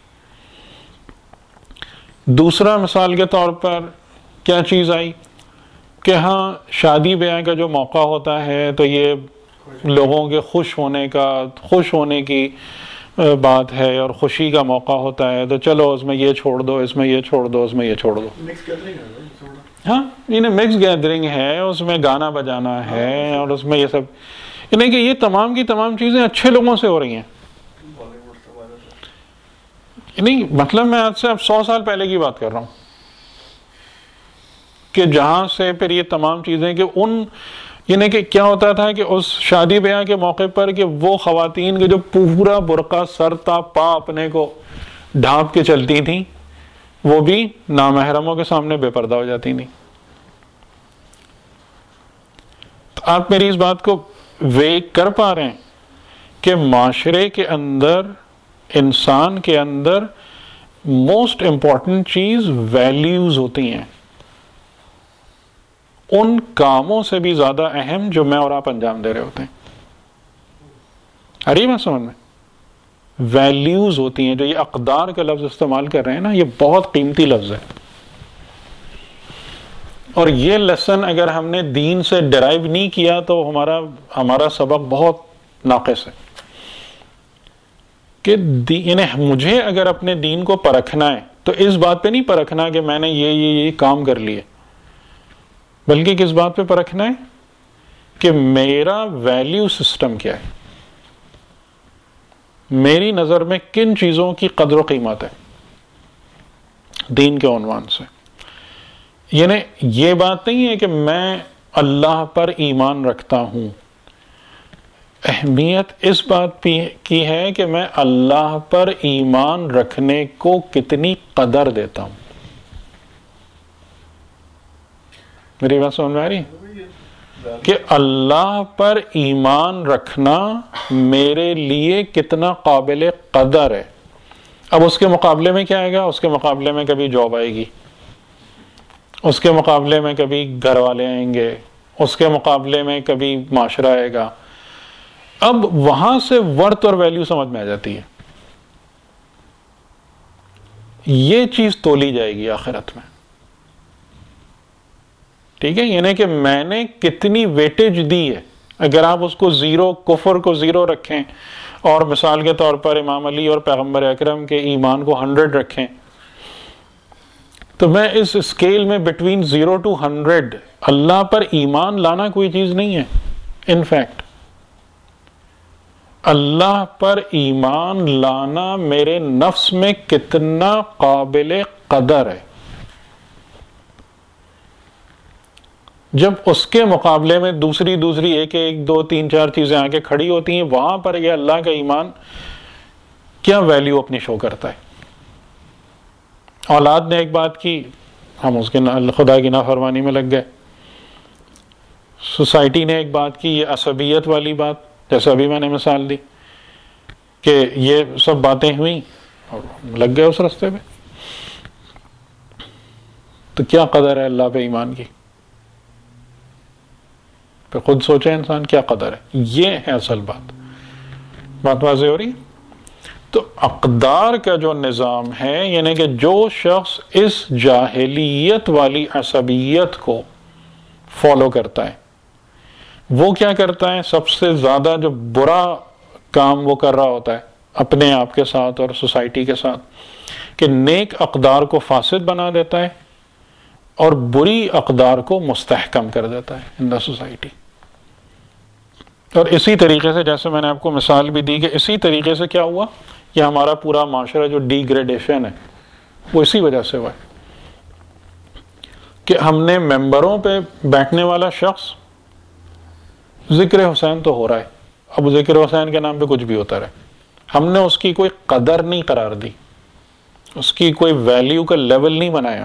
دوسرا مثال کے طور پر کیا چیز آئی کہ ہاں شادی بیاہ کا جو موقع ہوتا ہے تو یہ لوگوں کے خوش ہونے کی بات ہے اور خوشی کا موقع ہوتا ہے, تو چلو اس میں یہ چھوڑ دو, اس میں یہ چھوڑ دو, اس میں یہ چھوڑ دو. ہاں انہیں مکس گیدرنگ ہے, اس میں گانا بجانا ہے اور اس میں یہ سب, یعنی کہ یہ تمام کی تمام چیزیں اچھے لوگوں سے ہو رہی ہیں. نہیں مطلب میں آج سے اب 100 سال پہلے کی بات کر رہا ہوں کہ جہاں سے پھر یہ تمام چیزیں کہ یعنی کہ کیا ہوتا تھا کہ اس شادی بیاہ کے موقع پر کہ وہ خواتین کے جو پورا برقع سر تا پا اپنے کو ڈھانپ کے چلتی تھیں وہ بھی نامحرموں کے سامنے بے پردہ ہو جاتی تھیں. تو آپ میری اس بات کو ویگ کر پا رہے ہیں کہ معاشرے کے اندر, انسان کے اندر موسٹ امپورٹنٹ چیز ویلیوز ہوتی ہیں, ان کاموں سے بھی زیادہ اہم جو میں اور آپ انجام دے رہے ہوتے ہیں. ارے بات سمجھ میں, ویلیوز ہوتی ہیں. جو یہ اقدار کا لفظ استعمال کر رہے ہیں نا, یہ بہت قیمتی لفظ ہے, اور یہ لیسن اگر ہم نے دین سے ڈرائیو نہیں کیا تو ہمارا سبق بہت ناقص ہے. کہ یعنی مجھے اگر اپنے دین کو پرکھنا ہے تو اس بات پہ نہیں پرکھنا کہ میں نے یہ کام کر لیے, بلکہ کس بات پہ پرکھنا ہے کہ میرا ویلیو سسٹم کیا ہے, میری نظر میں کن چیزوں کی قدر و قیمت ہے دین کے عنوان سے. یعنی یہ بات نہیں ہے کہ میں اللہ پر ایمان رکھتا ہوں, اہمیت اس بات کی ہے کہ میں اللہ پر ایمان رکھنے کو کتنی قدر دیتا ہوں. میری بات سمجھ میں آ رہی کہ اللہ پر ایمان رکھنا میرے لیے کتنا قابل قدر ہے. اب اس کے مقابلے میں کیا آئے گا؟ اس کے مقابلے میں کبھی جاب آئے گی, اس کے مقابلے میں کبھی گھر والے آئیں گے, اس کے مقابلے میں کبھی معاشرہ آئے گا. اب وہاں سے ورتھ اور ویلیو سمجھ میں آ جاتی ہے. یہ چیز تولی جائے گی آخرت میں, ٹھیک ہے. یعنی کہ میں نے کتنی ویٹیج دی ہے. اگر آپ اس کو زیرو, کفر کو زیرو رکھیں اور مثال کے طور پر امام علی اور پیغمبر اکرم کے ایمان کو 100 رکھیں, تو میں اس اسکیل میں بٹوین 0 to 100 اللہ پر ایمان لانا کوئی چیز نہیں ہے. انفیکٹ اللہ پر ایمان لانا میرے نفس میں کتنا قابل قدر ہے. جب اس کے مقابلے میں دوسری ایک 2 3 4 چیزیں آ کے کھڑی ہوتی ہیں, وہاں پر یہ اللہ کا ایمان کیا ویلیو اپنی شو کرتا ہے. اولاد نے ایک بات کی, ہم اس کے خدا کی نافرمانی میں لگ گئے. سوسائٹی نے ایک بات کی, یہ عصبیت والی بات, جیسے ابھی میں نے مثال دی کہ یہ سب باتیں ہوئیں اور لگ گئے اس راستے پہ. تو کیا قدر ہے اللہ پہ ایمان کی؟ پہ خود سوچے انسان کیا قدر ہے. یہ ہے اصل بات واضح ہو رہی. تو اقدار کا جو نظام ہے, یعنی کہ جو شخص اس جاہلیت والی عصبیت کو فالو کرتا ہے, وہ کیا کرتا ہے؟ سب سے زیادہ جو برا کام وہ کر رہا ہوتا ہے اپنے آپ کے ساتھ اور سوسائٹی کے ساتھ, کہ نیک اقدار کو فاسد بنا دیتا ہے اور بری اقدار کو مستحکم کر دیتا ہے ان دا سوسائٹی. اور اسی طریقے سے جیسے میں نے آپ کو مثال بھی دی کہ اسی طریقے سے کیا ہوا، یہ ہمارا پورا معاشرہ جو ڈی گریڈیشن ہے وہ اسی وجہ سے ہوا ہے کہ ہم نے ممبروں پہ بیٹھنے والا شخص، ذکر حسین تو ہو رہا ہے، اب ذکر حسین کے نام پہ کچھ بھی ہوتا رہے، ہم نے اس کی کوئی قدر نہیں قرار دی، اس کی کوئی ویلیو کا لیول نہیں بنایا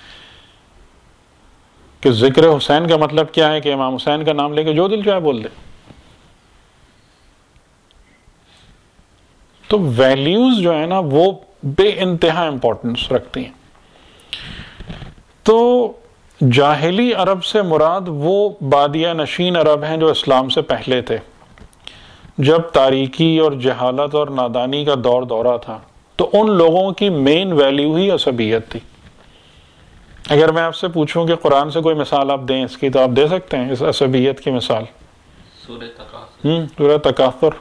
کہ ذکر حسین کا مطلب کیا ہے کہ امام حسین کا نام لے کے جو دل چاہے بول دے. تو ویلیوز جو ہے نا وہ بے انتہا امپورٹنس رکھتی ہیں. تو جاہلی عرب سے مراد وہ بادیہ نشین عرب ہیں جو اسلام سے پہلے تھے، جب تاریکی اور جہالت اور نادانی کا دورہ تھا. تو ان لوگوں کی مین ویلیو ہی عصبیت تھی. اگر میں آپ سے پوچھوں کہ قرآن سے کوئی مثال آپ دیں اس کی، تو آپ دے سکتے ہیں اس عصبیت کی مثال؟ سورہ تکاثر.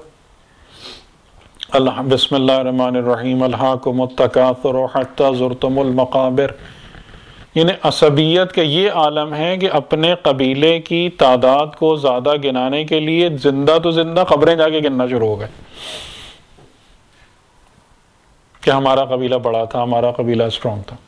بسم اللہ الرحمن الرحیم الہاکم التکاثر حتی زرتم المقابر. یعنی عصبیت کا یہ عالم ہے کہ اپنے قبیلے کی تعداد کو زیادہ گنانے کے لیے زندہ تو زندہ قبریں جا کے گننا شروع ہو گئے کہ ہمارا قبیلہ بڑا تھا، ہمارا قبیلہ اسٹرانگ تھا.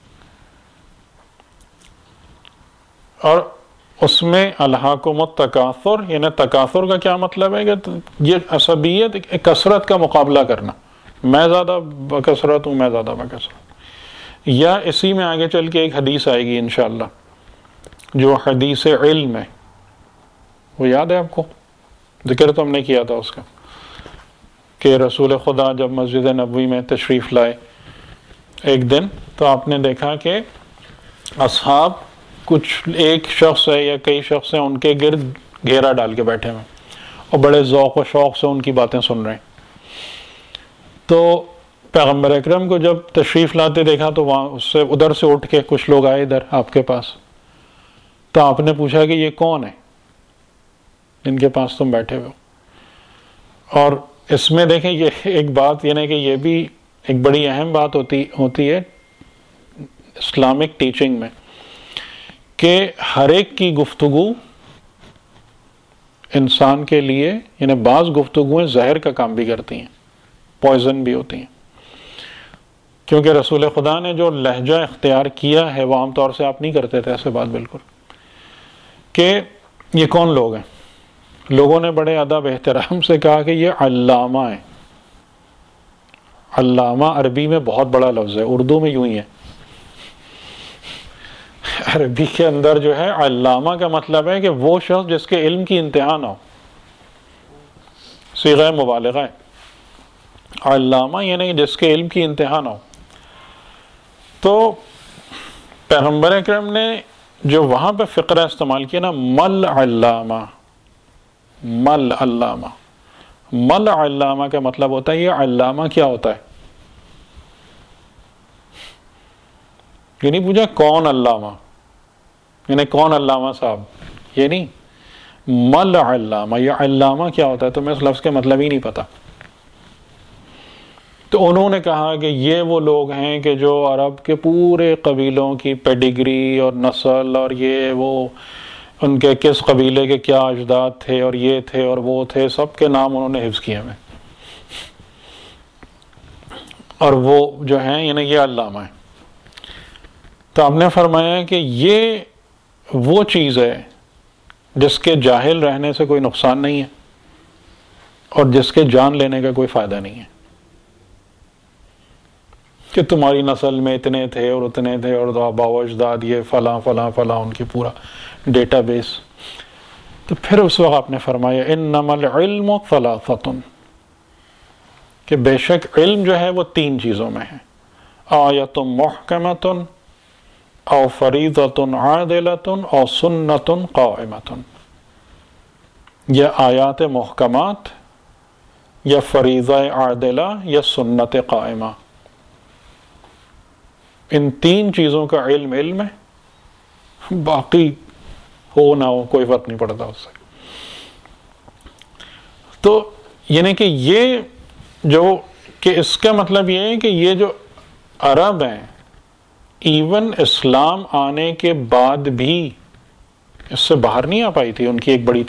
اور اس میں الہاکم التکاثر، یعنی تکاثر کا کیا مطلب ہے کہ یہ عصبیت کثرت کا مقابلہ کرنا، میں زیادہ بکثرت ہوں، میں زیادہ بکثرت. یا اسی میں آگے چل کے ایک حدیث آئے گی انشاءاللہ جو حدیث علم ہے، وہ یاد ہے آپ کو؟ ذکر تو ہم نے کیا تھا اس کا کہ رسول خدا جب مسجد نبوی میں تشریف لائے ایک دن، تو آپ نے دیکھا کہ اصحاب کچھ ایک شخص ہے یا کئی شخص ہیں ان کے گرد گھیرا ڈال کے بیٹھے ہوئے اور بڑے ذوق و شوق سے ان کی باتیں سن رہے ہیں. تو پیغمبر اکرم کو جب تشریف لاتے دیکھا تو وہاں اس سے ادھر سے اٹھ کے کچھ لوگ آئے ادھر آپ کے پاس. تو آپ نے پوچھا کہ یہ کون ہے جن کے پاس تم بیٹھے ہوئے ہو؟ اور اس میں دیکھیں یہ ایک بات یہ نہیں کہ یہ بھی ایک بڑی اہم بات ہوتی ہے اسلامک ٹیچنگ میں کہ ہر ایک کی گفتگو انسان کے لیے، یعنی بعض گفتگویں زہر کا کام بھی کرتی ہیں، پوائزن بھی ہوتی ہیں. کیونکہ رسول خدا نے جو لہجہ اختیار کیا ہے وہ عام طور سے آپ نہیں کرتے تھے ایسے بات بالکل، کہ یہ کون لوگ ہیں. لوگوں نے بڑے ادب احترام سے کہا کہ یہ علامہ ہیں. علامہ عربی میں بہت بڑا لفظ ہے، اردو میں یوں ہی ہے. عربی کے اندر جو ہے علامہ کا مطلب ہے کہ وہ شخص جس کے علم کی انتہا نہ ہو، صیغہ مبالغہ ہے. علامہ یعنی جس کے علم کی انتہا نہ ہو. تو پیغمبر اکرم نے جو وہاں پہ فقرہ استعمال کیا نا، مل علامہ، مل علامہ، مل علامہ کا مطلب ہوتا ہے یہ علامہ کیا ہوتا ہے. یہ نہیں پوچھا کون علامہ، یعنی کون علامہ صاحب، یہ نہیں. مل علامہ، یہ علامہ کیا ہوتا ہے، تو میں اس لفظ کے مطلب ہی نہیں پتا. تو انہوں نے کہا کہ یہ وہ لوگ ہیں کہ جو عرب کے پورے قبیلوں کی پیڈیگری اور نسل اور یہ وہ ان کے کس قبیلے کے کیا اجداد تھے اور یہ تھے اور وہ تھے، سب کے نام انہوں نے حفظ کیے ہوئے، اور وہ جو ہیں یعنی یہ علامہ ہیں. تو آپ نے فرمایا کہ یہ وہ چیز ہے جس کے جاہل رہنے سے کوئی نقصان نہیں ہے اور جس کے جان لینے کا کوئی فائدہ نہیں ہے، کہ تمہاری نسل میں اتنے تھے اور اتنے تھے اور آباء و اجداد یہ فلاں فلاں فلاں، ان کی پورا ڈیٹا بیس. تو پھر اس وقت آپ نے فرمایا انما العلم ثلاثۃ، کہ بے شک علم جو ہے وہ تین چیزوں میں ہے، آیۃ محکمۃ او فریضۃ عادلۃ او سنۃ قائمۃ. یا آیات محکمات یا فریضہ عادلہ یا سنت قائمہ، ان تین چیزوں کا علم ہے، باقی ہو نہ ہو کوئی فرق نہیں پڑتا اس سے. تو یعنی کہ یہ جو کہ اس کا مطلب یہ ہے کہ یہ جو عرب ہیں، ایون اسلام آنے کے بعد بھی اس سے باہر نہیں آ پائی تھی، ان کی ایک بڑی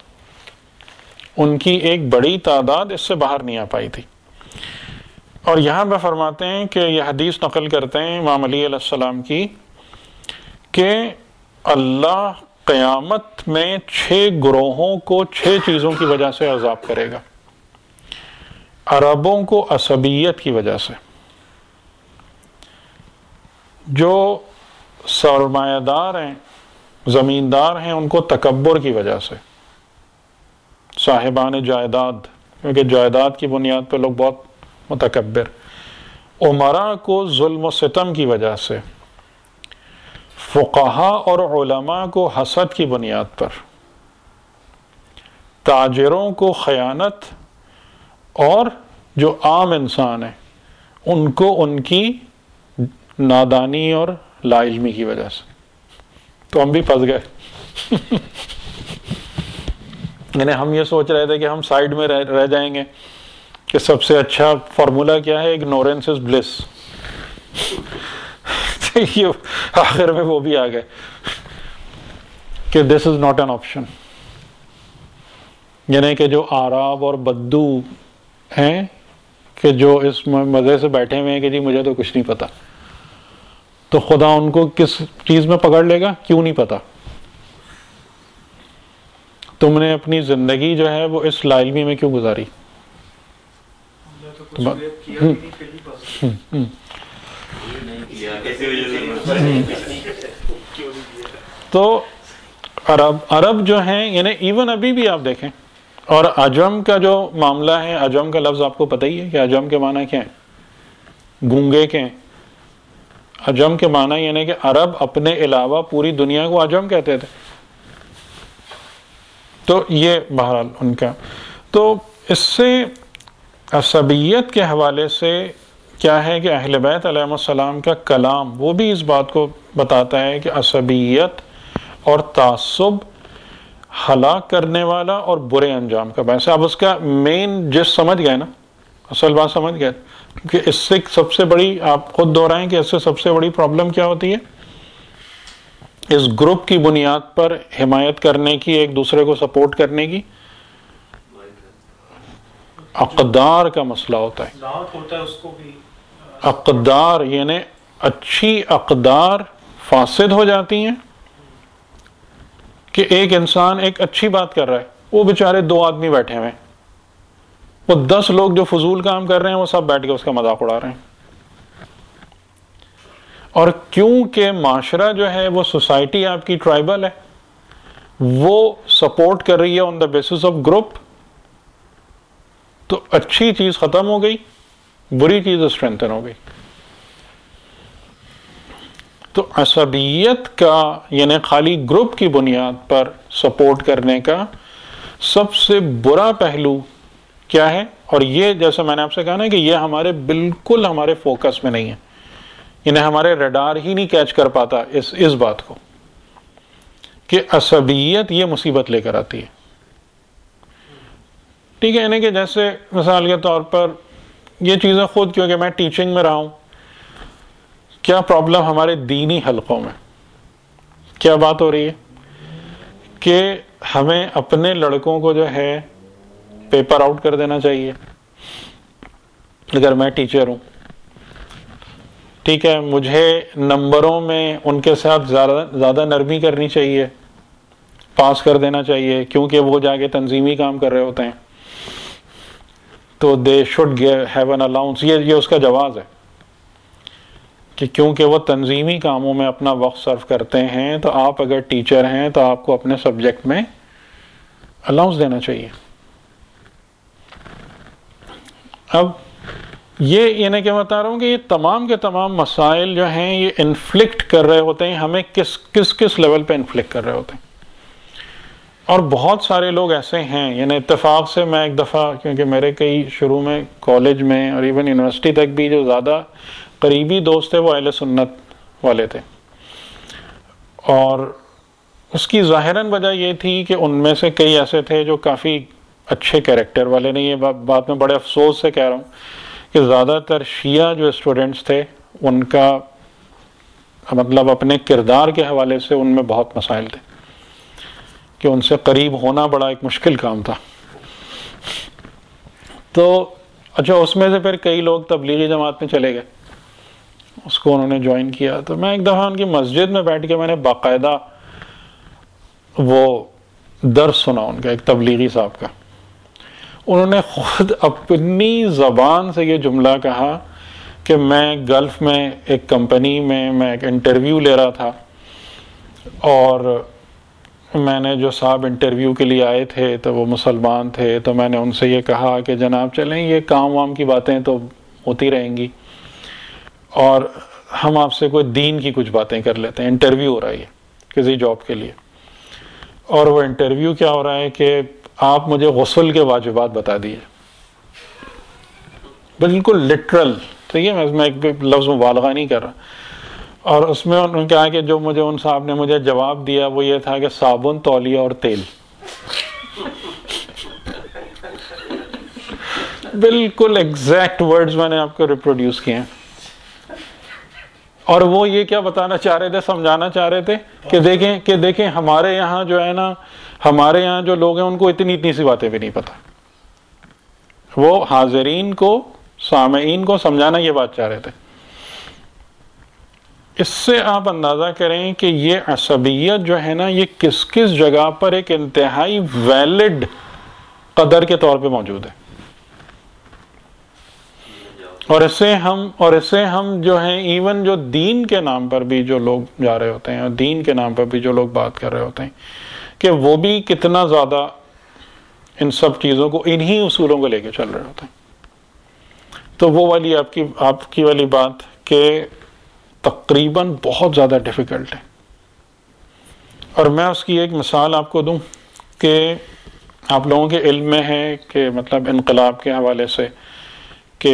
تعداد اس سے باہر نہیں آ پائی تھی. اور یہاں پہ فرماتے ہیں کہ یہ حدیث نقل کرتے ہیں امام علی علیہ السلام کی کہ اللہ قیامت میں 6 گروہوں کو 6 چیزوں کی وجہ سے عذاب کرے گا. عربوں کو عصبیت کی وجہ سے، جو سرمایہ دار ہیں، زمیندار ہیں، ان کو تکبر کی وجہ سے، صاحبان جائیداد، کیونکہ جائیداد کی بنیاد پہ لوگ بہت متکبر، عمراء کو ظلم و ستم کی وجہ سے، فقہاء اور علماء کو حسد کی بنیاد پر، تاجروں کو خیانت، اور جو عام انسان ہیں ان کو ان کی نادانی اور لا علمی کی وجہ سے. تو ہم بھی پھنس گئے. یعنی ہم یہ سوچ رہے تھے کہ ہم سائیڈ میں رہ جائیں گے، کہ سب سے اچھا فارمولا کیا ہے، اگنورینس از بلس. آخر میں وہ بھی آ گئے کہ this is not an option. یعنی کہ جو آراب اور بدو ہیں کہ جو اس مزے سے بیٹھے ہوئے ہیں کہ جی مجھے تو کچھ نہیں پتا، تو خدا ان کو کس چیز میں پکڑ لے گا؟ کیوں نہیں پتا؟ تم نے اپنی زندگی جو ہے وہ اس لا علمی میں کیوں گزاری؟ تو عرب جو ہیں، یعنی ایون ابھی بھی آپ دیکھیں، اور عجم کا جو معاملہ ہے، عجم کا لفظ آپ کو پتہ ہی ہے کہ عجم کے معنی کیا ہے؟ گونگے کے ہیں. عجم کے معنی یعنی کہ عرب اپنے علاوہ پوری دنیا کو عجم کہتے تھے. تو یہ بہرحال ان کا. تو اس سے عصبیت کے حوالے سے کیا ہے کہ اہل بیت علیہ السلام کا کلام وہ بھی اس بات کو بتاتا ہے کہ عصبیت اور تعصب ہلاک کرنے والا اور برے انجام کا باعث. آپ اس کا مین جس سمجھ گئے نا، اصل بات سمجھ گئے، کہ اس سے سب سے بڑی، آپ خود دہرائیں کہ اس سے سب سے بڑی پرابلم کیا ہوتی ہے؟ اس گروپ کی بنیاد پر حمایت کرنے کی، ایک دوسرے کو سپورٹ کرنے کی، اقدار کا مسئلہ ہوتا ہے. اقدار یعنی اچھی اقدار فاسد ہو جاتی ہیں. کہ ایک انسان ایک اچھی بات کر رہا ہے، وہ بیچارے 2 آدمی بیٹھے ہوئے ہیں، وہ 10 لوگ جو فضول کام کر رہے ہیں وہ سب بیٹھ کے اس کا مذاق اڑا رہے ہیں. اور کیونکہ معاشرہ جو ہے وہ سوسائٹی آپ کی ٹرائبل ہے، وہ سپورٹ کر رہی ہے on the basis of group, تو اچھی چیز ختم ہو گئی، بری چیز اسٹرینتھن ہو گئی. تو عصبیت کا یعنی خالی گروپ کی بنیاد پر سپورٹ کرنے کا سب سے برا پہلو کیا ہے؟ اور یہ جیسے میں نے آپ سے کہا نا کہ یہ ہمارے بالکل ہمارے فوکس میں نہیں ہے، انہیں ہمارے ریڈار ہی نہیں کیچ کر پاتا اس بات کو کہ عصبیت یہ مصیبت لے کر آتی ہے. ٹھیک ہے، یعنی کہ جیسے مثال کے طور پر یہ چیزیں خود، کیونکہ میں ٹیچنگ میں رہا ہوں، کیا پرابلم ہمارے دینی حلقوں میں کیا بات ہو رہی ہے کہ ہمیں اپنے لڑکوں کو جو ہے پیپر آؤٹ کر دینا چاہیے. اگر میں ٹیچر ہوں، ٹھیک ہے، مجھے نمبروں میں ان کے ساتھ زیادہ نرمی کرنی چاہیے، پاس کر دینا چاہیے، کیونکہ وہ جا کے تنظیمی کام کر رہے ہوتے ہیں، تو they should have an allowance. یہ اس کا جواز ہے کہ کیونکہ وہ تنظیمی کاموں میں اپنا وقت صرف کرتے ہیں، تو آپ اگر ٹیچر ہیں تو آپ کو اپنے سبجیکٹ میں الاؤنس دینا چاہیے. اب یہ یعنی کہ بتا رہا ہوں کہ یہ تمام کے تمام مسائل جو ہیں یہ انفلکٹ کر رہے ہوتے ہیں ہمیں کس لیول پہ انفلکٹ کر رہے ہوتے ہیں. اور بہت سارے لوگ ایسے ہیں، یعنی اتفاق سے میں ایک دفعہ، کیونکہ میرے کئی شروع میں کالج میں اور ایون یونیورسٹی تک بھی جو زیادہ قریبی دوست تھے وہ اہل سنت والے تھے، اور اس کی ظاہراً وجہ یہ تھی کہ ان میں سے کئی ایسے تھے جو کافی اچھے کیریکٹر والے. نہیں، یہ بات میں بڑے افسوس سے کہہ رہا ہوں کہ زیادہ تر شیعہ جو اسٹوڈنٹس تھے ان کا مطلب اپنے کردار کے حوالے سے ان میں بہت مسائل تھے کہ ان سے قریب ہونا بڑا ایک مشکل کام تھا. تو اچھا اس میں سے پھر کئی لوگ تبلیغی جماعت میں چلے گئے, اس کو انہوں نے جوائن کیا. تو میں ایک دفعہ ان کی مسجد میں بیٹھ کے میں نے باقاعدہ وہ درس سنا ان کا, ایک تبلیغی صاحب کا. انہوں نے خود اپنی زبان سے یہ جملہ کہا کہ میں گلف میں ایک کمپنی میں ایک انٹرویو لے رہا تھا, اور میں نے جو صاحب انٹرویو کے لیے آئے تھے تو وہ مسلمان تھے, تو میں نے ان سے یہ کہا کہ جناب چلیں یہ کام وام کی باتیں تو ہوتی رہیں گی, اور ہم آپ سے کوئی دین کی کچھ باتیں کر لیتے ہیں. انٹرویو ہو رہا ہے کسی جاب کے لیے, اور وہ انٹرویو کیا ہو رہا ہے کہ آپ مجھے غسل کے واجبات بتا دیجیے, بالکل لٹرل. ٹھیک ہے, میں ایک لفظ مبالغہ نہیں کر رہا. اور اس میں انہوں نے کہا کہ جو مجھے ان صاحب نے مجھے جواب دیا وہ یہ تھا کہ صابن, تولیہ اور تیل. بالکل ایگزیکٹ ورڈز میں نے آپ کو ریپروڈیوس کیے ہیں. اور وہ یہ کیا بتانا چاہ رہے تھے, سمجھانا چاہ رہے تھے کہ دیکھیں ہمارے یہاں جو ہے نا, ہمارے یہاں جو لوگ ہیں ان کو اتنی سی باتیں بھی نہیں پتہ. وہ حاضرین کو, سامعین کو سمجھانا یہ بات چاہ رہے تھے. اس سے آپ اندازہ کریں کہ یہ عصبیت جو ہے نا یہ کس کس جگہ پر ایک انتہائی ویلڈ قدر کے طور پہ موجود ہے. اور اسے ہم جو ہیں ایون جو دین کے نام پر بھی جو لوگ جا رہے ہوتے ہیں, اور دین کے نام پر بھی جو لوگ بات کر رہے ہوتے ہیں, کہ وہ بھی کتنا زیادہ ان سب چیزوں کو, انہی اصولوں کو لے کے چل رہے ہوتے ہیں. تو وہ والی آپ کی والی بات کہ تقریباً بہت زیادہ ڈیفیکلٹ ہے. اور میں اس کی ایک مثال آپ کو دوں کہ آپ لوگوں کے علم میں ہے کہ مطلب انقلاب کے حوالے سے کہ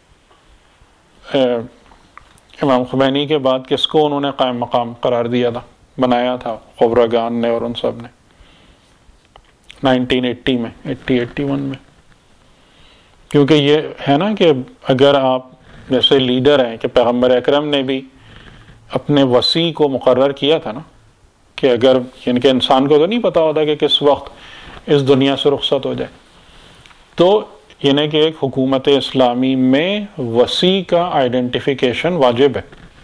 امام خمینی کے بعد کس کو انہوں نے قائم مقام قرار دیا تھا, بنایا تھا خبرگان نے اور ان سب نے 1980 میں 81 میں. کیونکہ یہ ہے نا کہ اگر آپ جیسے لیڈر ہیں کہ پیغمبر اکرم نے بھی اپنے وسیع کو مقرر کیا تھا نا, کہ اگر یعنی کہ انسان کو تو نہیں پتا ہوتا کہ کس وقت اس دنیا سے رخصت ہو جائے, تو یعنی کہ ایک حکومت اسلامی میں وسیع کا آئیڈینٹیفیکیشن واجب ہے.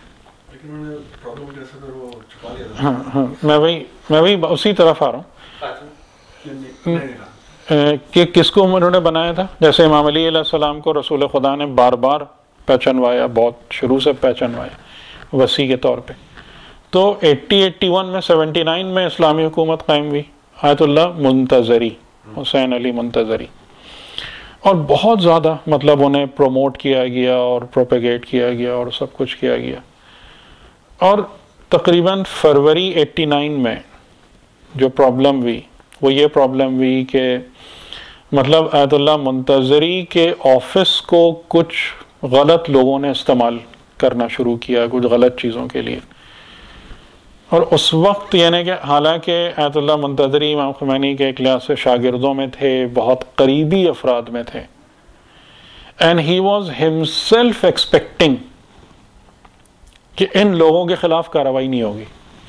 ہاں میں وہی اسی طرف آ رہا ہوں کہ کس کو انہوں نے بنایا تھا. جیسے امام علی علیہ السلام کو رسول خدا نے بار بار پہچانوایا, بہت شروع سے پہچانوایا وسیع کے طور پہ. تو 81 میں 79 میں اسلامی حکومت قائم ہوئی, آیت اللہ منتظری, حسین علی منتظری, اور بہت زیادہ مطلب انہیں پروموٹ کیا گیا اور پروپیگیٹ کیا گیا اور سب کچھ کیا گیا. اور تقریباً فروری 89 میں جو پرابلم ہوئی وہ یہ پرابلم ہوئی کہ مطلب آیت اللہ منتظری کے آفس کو کچھ غلط لوگوں نے استعمال کرنا شروع کیا, کچھ غلط چیزوں کے لیے. اور اس وقت یعنی کہ حالانکہ آیت اللہ منتظری امام خمینی کے ایک لحاظ سے شاگردوں میں تھے, بہت قریبی افراد میں تھے, and he was himself expecting کہ ان لوگوں کے خلاف کارروائی نہیں ہوگی.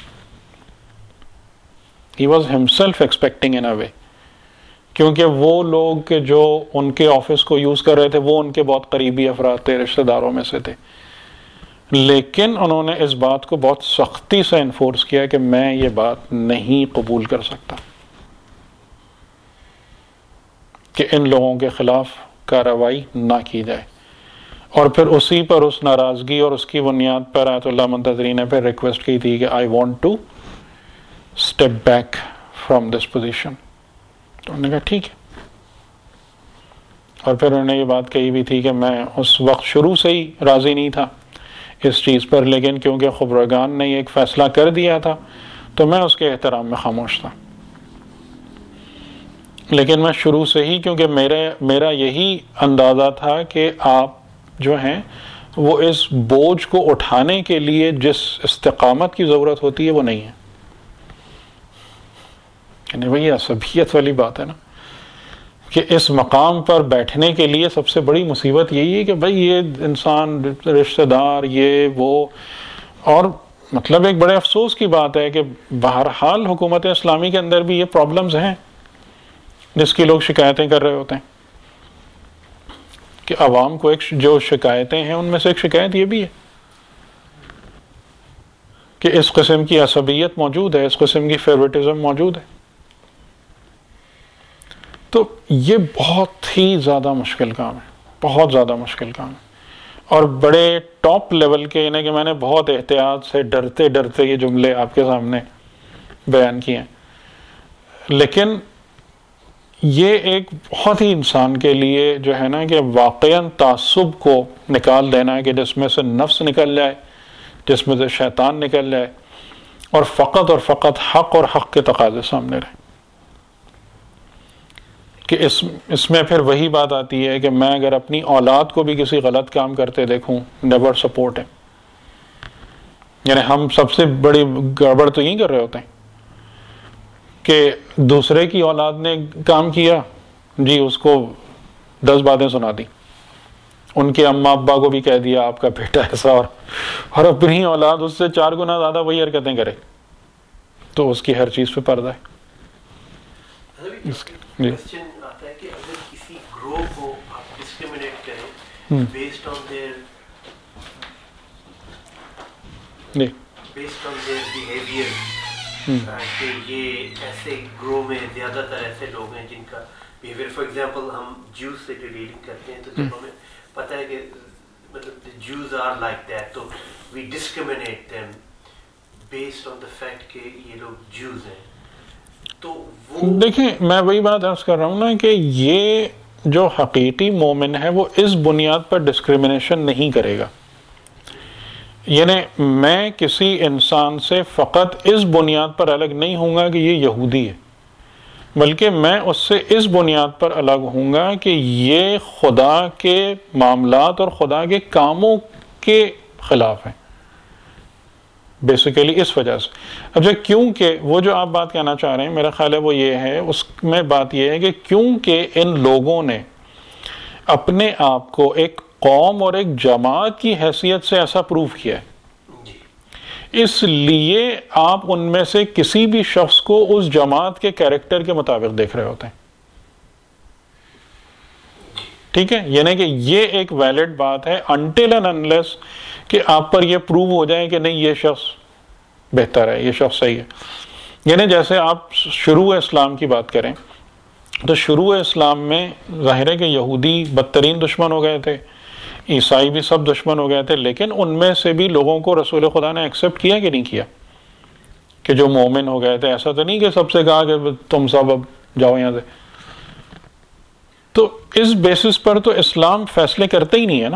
He was himself expecting in a way, کیونکہ وہ لوگ جو ان کے آفس کو یوز کر رہے تھے وہ ان کے بہت قریبی افراد تھے, رشتہ داروں میں سے تھے. لیکن انہوں نے اس بات کو بہت سختی سے انفورس کیا کہ میں یہ بات نہیں قبول کر سکتا کہ ان لوگوں کے خلاف کارروائی نہ کی جائے. اور پھر اسی پر اس ناراضگی اور اس کی بنیاد پر آیت اللہ منتظری نے پھر ریکویسٹ کی تھی کہ I want to step back from this position. تو انہوں نے کہا ٹھیک ہے. اور پھر انہوں نے یہ بات کہی بھی تھی کہ میں اس وقت شروع سے ہی راضی نہیں تھا اس چیز پر, لیکن کیونکہ خبرگان نے ایک فیصلہ کر دیا تھا تو میں اس کے احترام میں خاموش تھا. لیکن میں شروع سے ہی, کیونکہ میرا یہی اندازہ تھا کہ آپ جو ہیں وہ اس بوجھ کو اٹھانے کے لیے جس استقامت کی ضرورت ہوتی ہے وہ نہیں ہے. یعنی وہی عصبیت والی بات ہے نا کہ اس مقام پر بیٹھنے کے لیے سب سے بڑی مصیبت یہی ہے کہ بھائی یہ انسان رشتہ دار یہ وہ، اور مطلب ایک بڑے افسوس کی بات ہے کہ بہرحال حکومت اسلامی کے اندر بھی یہ پرابلمز ہیں جس کی لوگ شکایتیں کر رہے ہوتے ہیں، کہ عوام کو ایک جو شکایتیں ہیں ان میں سے ایک شکایت یہ بھی ہے کہ اس قسم کی عصبیت موجود ہے، اس قسم کی فیورٹزم موجود ہے. تو یہ بہت ہی زیادہ مشکل کام ہے، بہت زیادہ مشکل کام ہے، اور بڑے ٹاپ لیول کے، یعنی کہ میں نے بہت احتیاط سے ڈرتے ڈرتے یہ جملے آپ کے سامنے بیان کیے ہیں، لیکن یہ ایک بہت ہی انسان کے لیے جو ہے نا کہ واقعاً تعصب کو نکال دینا ہے، کہ جس میں سے نفس نکل جائے، جس میں سے شیطان نکل جائے، اور فقط حق اور حق کے تقاضے سامنے رہے. کہ اس میں پھر وہی بات آتی ہے کہ میں اگر اپنی اولاد کو بھی کسی غلط کام کرتے دیکھوں، نیور سپورٹ ہے. یعنی ہم سب سے بڑی گڑبڑ تو یہی کر رہے ہوتے ہیں کہ دوسرے کی اولاد نے کام کیا، جی اس کو 10 باتیں سنا دی، ان کے اماں ابا کو بھی کہہ دیا آپ کا بیٹا ایسا، اور اپنی اولاد اس سے 4 گنا زیادہ وہی حرکتیں کرے، تو اس کی ہر چیز پہ پردہ ہے. کوسچن آتا ہے کہ اگر کسی گروہ کو آپ ڈسکریمنیٹ کریں بیسڈ آن دیئر بیہیویئر، کہ یہ ایسے گروہ میں زیادہ تر ایسے لوگ ہیں جن کا بیہیویئر، فار ایگزامپل ہم جوز سے ڈیلنگ کرتے ہیں تو جب ہمیں پتہ ہے کہ مطلب جوز آر لائک دیٹ، تو we discriminate them based on the fact کہ یہ لوگ جوز ہیں. تو دیکھیں میں وہی بات عرض کر رہا ہوں نا کہ یہ جو حقیقی مومن ہے وہ اس بنیاد پر ڈسکریمنیشن نہیں کرے گا. یعنی میں کسی انسان سے فقط اس بنیاد پر الگ نہیں ہوں گا کہ یہ یہودی ہے، بلکہ میں اس سے اس بنیاد پر الگ ہوں گا کہ یہ خدا کے معاملات اور خدا کے کاموں کے خلاف ہیں، بیسیکلی اس وجہ سے. اب کیونکہ وہ جو آپ بات کہنا چاہ رہے ہیں میرا خیال ہے وہ یہ ہے، اس میں بات یہ ہے کہ کیونکہ ان لوگوں نے اپنے آپ کو ایک قوم اور ایک جماعت کی حیثیت سے ایسا پروف کیا ہے، اس لیے آپ ان میں سے کسی بھی شخص کو اس جماعت کے کیریکٹر کے مطابق دیکھ رہے ہوتے ہیں. ٹھیک ہے، یعنی کہ یہ ایک ویلڈ بات ہے until and unless کہ آپ پر یہ پروو ہو جائے کہ نہیں یہ شخص بہتر ہے، یہ شخص صحیح ہے. یعنی جیسے آپ شروع اسلام کی بات کریں تو شروع اسلام میں ظاہر ہے کہ یہودی بدترین دشمن ہو گئے تھے، عیسائی بھی سب دشمن ہو گئے تھے، لیکن ان میں سے بھی لوگوں کو رسول خدا نے ایکسیپٹ کیا کہ نہیں کیا، کہ جو مومن ہو گئے تھے. ایسا تو نہیں کہ سب سے کہا کہ تم سب اب جاؤ یہاں سے. تو اس بیسس پر تو اسلام فیصلے کرتے ہی نہیں ہے نا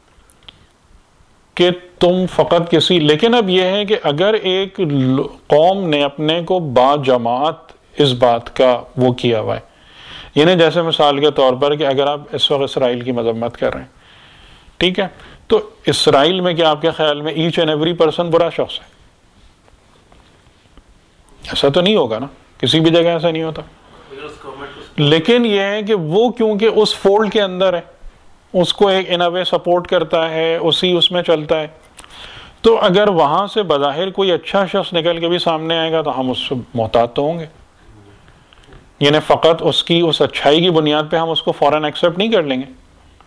کہ تم فقط کسی، لیکن اب یہ ہے کہ اگر ایک قوم نے اپنے کو با جماعت اس بات کا وہ کیا ہوا ہے، یعنی جیسے مثال کے طور پر کہ اگر آپ اس وقت اسرائیل کی مذمت کر رہے ہیں، ٹھیک ہے، تو اسرائیل میں کیا آپ کے خیال میں ایچ اینڈ ایوری پرسن برا شخص ہے؟ ایسا تو نہیں ہوگا نا، کسی بھی جگہ ایسا نہیں ہوتا. لیکن یہ ہے کہ وہ کیونکہ اس فولڈ کے اندر ہے، اس کو ایک ان اے وے سپورٹ کرتا ہے، اس میں چلتا ہے، تو اگر وہاں سے بظاہر کوئی اچھا شخص نکل کے بھی سامنے آئے گا تو ہم اس سے محتاط تو ہوں گے. یعنی فقط اس کی اس اچھائی کی بنیاد پہ ہم اس کو فوراً ایکسیپٹ نہیں کر لیں گے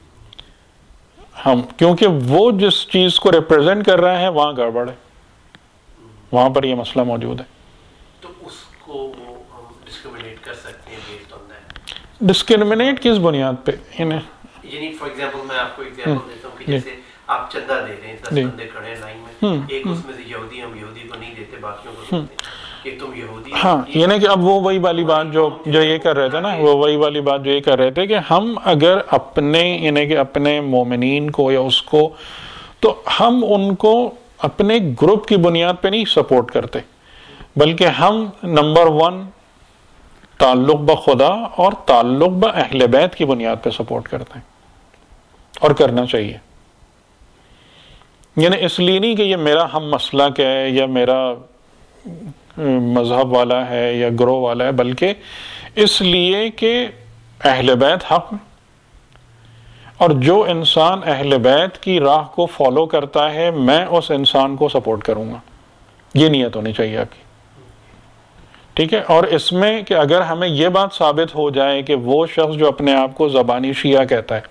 ہم، کیونکہ وہ جس چیز کو ریپرزینٹ کر رہا ہے وہاں گڑبڑ ہے، وہاں پر یہ مسئلہ موجود ہے. تو اس کو ہم ڈسکریمنیٹ کر سکتے ہیں بیسڈ آن دیٹ. ڈسکریمنیٹ کس بنیاد پہ؟ یعنی فار ایگزامپل میں آپ کو ایگزامپل دیتا ہوں کہ جیسے آپ چندہ دے رہے ہیں، 10 بندے کھڑے ہیں لائن میں، ایک اس میں سے یہودی، ہم یہودی کو نہیں دیتے، باقیوں کو دیتے ہیں کہ تم یہودی. ہاں، یعنی کہ اب وہ وہی والی بات جو یہ کر رہے تھے نا، وہ وہی والی بات جو یہ کر رہے تھے کہ ہم اگر اپنے یعنی کہ اپنے مومنین کو یا اس کو، تو ہم ان کو اپنے گروپ کی بنیاد پہ نہیں سپورٹ کرتے، بلکہ ہم نمبر 1 تعلق بخدا اور تعلق با اہل بیت کی بنیاد پہ سپورٹ کرتے ہیں، اور کرنا چاہیے. یعنی اس لیے نہیں کہ یہ میرا ہم مسلک ہے یا میرا مذہب والا ہے یا گروہ والا ہے، بلکہ اس لیے کہ اہل بیت حق میں، اور جو انسان اہل بیت کی راہ کو فالو کرتا ہے میں اس انسان کو سپورٹ کروں گا، یہ نیت ہونی چاہیے آپ کی، ٹھیک ہے. اور اس میں کہ اگر ہمیں یہ بات ثابت ہو جائے کہ وہ شخص جو اپنے آپ کو زبانی شیعہ کہتا ہے